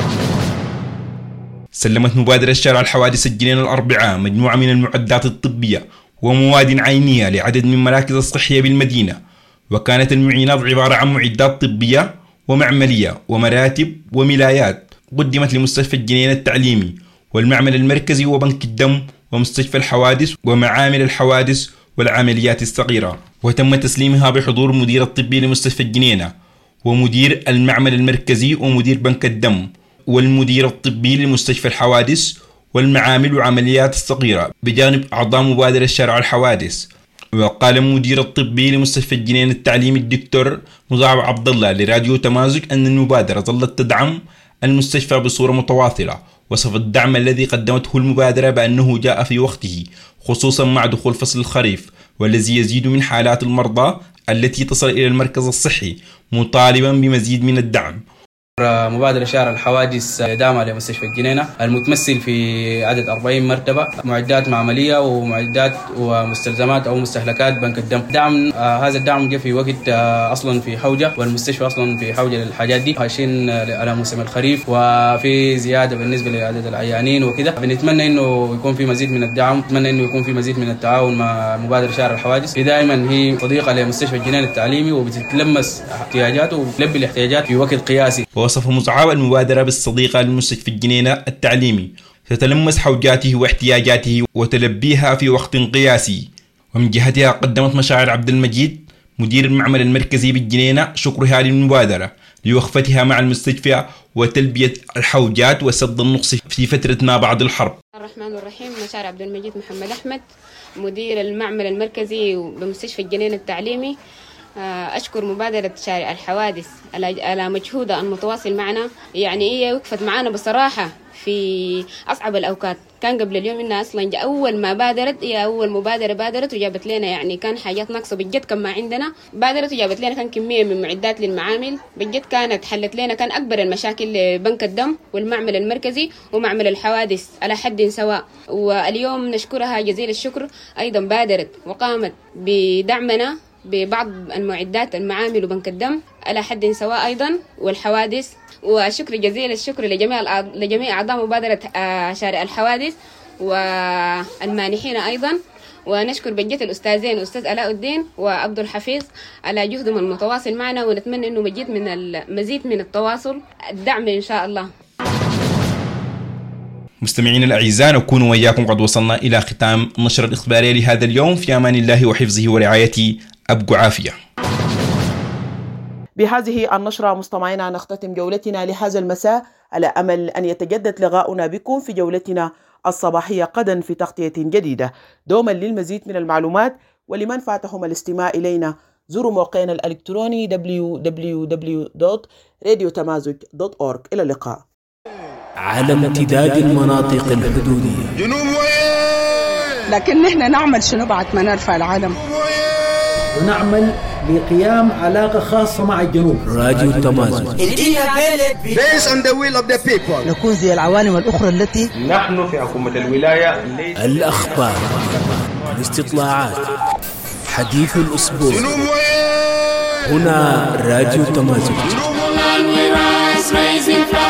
سلمت مبادرة شارع الحوادث الجنين الأربعاء مجموعة من المعدات الطبية ومواد عينية لعدد من مراكز الصحية بالمدينة، وكانت المعينات عبارة عن معدات طبية ومعملية ومراتب وملايات قدمت لمستشفى الجنين التعليمي والمعمل المركزي وبنك الدم ومستشفى الحوادث ومعامل الحوادث والعمليات الصغيرة، وتم تسليمها بحضور مدير الطبي لمستشفى الجنينة ومدير المعمل المركزي ومدير بنك الدم والمدير الطبي لمستشفى الحوادث والمعامل وعمليات الصغيرة بجانب أعضاء مبادرة شارع الحوادث. وقال المدير الطبي لمستشفى الجنين التعليمي الدكتور مصعب عبد الله لراديو تمازج أن المبادرة ظلت تدعم المستشفى بصورة متواصلة، وصف الدعم الذي قدمته المبادرة بأنه جاء في وقته، خصوصا مع دخول فصل الخريف والذي يزيد من حالات المرضى التي تصل إلى المركز الصحي، مطالبا بمزيد من الدعم. مبادرة شارع الحوادث دعمها لمستشفى الجنينة المتمثل في عدد أربعين مرتبة، معدات معملية ومعدات ومستلزمات أو مستهلكات بنك الدم. دعم آه هذا الدعم جاء في وقت آه أصلا في حوجة، والمستشفى أصلا في حوجة للحاجات دي، عايشين على موسم الخريف وفي زيادة بالنسبة لعدد العيانين وكده. بنتمنى إنه يكون في مزيد من الدعم، نتمنى إنه يكون في مزيد من التعاون مع مبادرة شارع الحوادث. دائما هي صديقة لمستشفى الجنين التعليمي وبتتلمس احتياجاته وبتلبي الاحتياجات في وقت قياسي. ووصف مصعب المبادرة بالصديقة للمستشفى الجنينة التعليمي، تتلمس حوجاته واحتياجاته وتلبيها في وقت قياسي. ومن جهتها قدمت مشاعر عبد المجيد مدير المعمل المركزي بالجنينة شكرها للمبادرة لوقفتها مع المستشفى وتلبية الحوجات وسد النقص في فترة ما بعد الحرب. الرحمن الرحيم. مشاعر عبد المجيد محمد أحمد مدير المعمل المركزي بمستشفى الجنينة التعليمي. أشكر مبادرة شارع الحوادث على مجهودها المتواصل معنا. يعني هي وقفت معنا بصراحة في أصعب الأوقات. كان قبل اليوم إنها أصلا أول ما بادرت، هي أول مبادرة بادرت وجابت لنا، يعني كان حاجات ناقصة بجد كان ما عندنا، بادرت وجابت لنا كان كمية من معدات للمعامل بجد، كانت حلت لنا كان أكبر المشاكل لبنك الدم والمعمل المركزي ومعمل الحوادث على حد سواء. واليوم نشكرها جزيل الشكر، أيضا بادرت وقامت بدعمنا ببعض المعدات المعامل وبنك الدم على حد سواء أيضا والحوادث. وشكر جزيل الشكر لجميع لجميع أعضاء مبادرة شارع الحوادث والمانحين أيضا. ونشكر بجد الأستاذين الأستاذ علاء الدين وعبد الحفيظ على جهدهم المتواصل معنا، ونتمنى إنه مزيد من المزيد من التواصل الدعم إن شاء الله. مستمعين الأعزاء، نكون وإياكم قد وصلنا إلى ختام النشرة الإخبارية لهذا اليوم. في أمان الله وحفظه ورعايته، أبقوا عافية. بهذه النشرة مستمعينا نختتم جولتنا لهذا المساء، على أمل أن يتجدد لقاؤنا بكم في جولتنا الصباحية غدا في تغطية جديدة. دوما للمزيد من المعلومات ولمن فاتهم الاستماع إلينا زوروا موقعنا الإلكتروني دبليو دبليو دبليو دوت راديو تمازج دوت أورغ. إلى اللقاء. على امتداد المناطق الحدودية جنوب وين، لكن نحن نعمل شنو بعد ما نرفع العلم، ونعمل لقيام علاقة خاصة مع الجنوب. راديو تمازج Based on the will of the people. نكون زي العوالم الأخرى التي نحن في حكومة الولاية. الأخبار، الاستطلاعات، حديث الأسبوع، هنا راديو تمازج.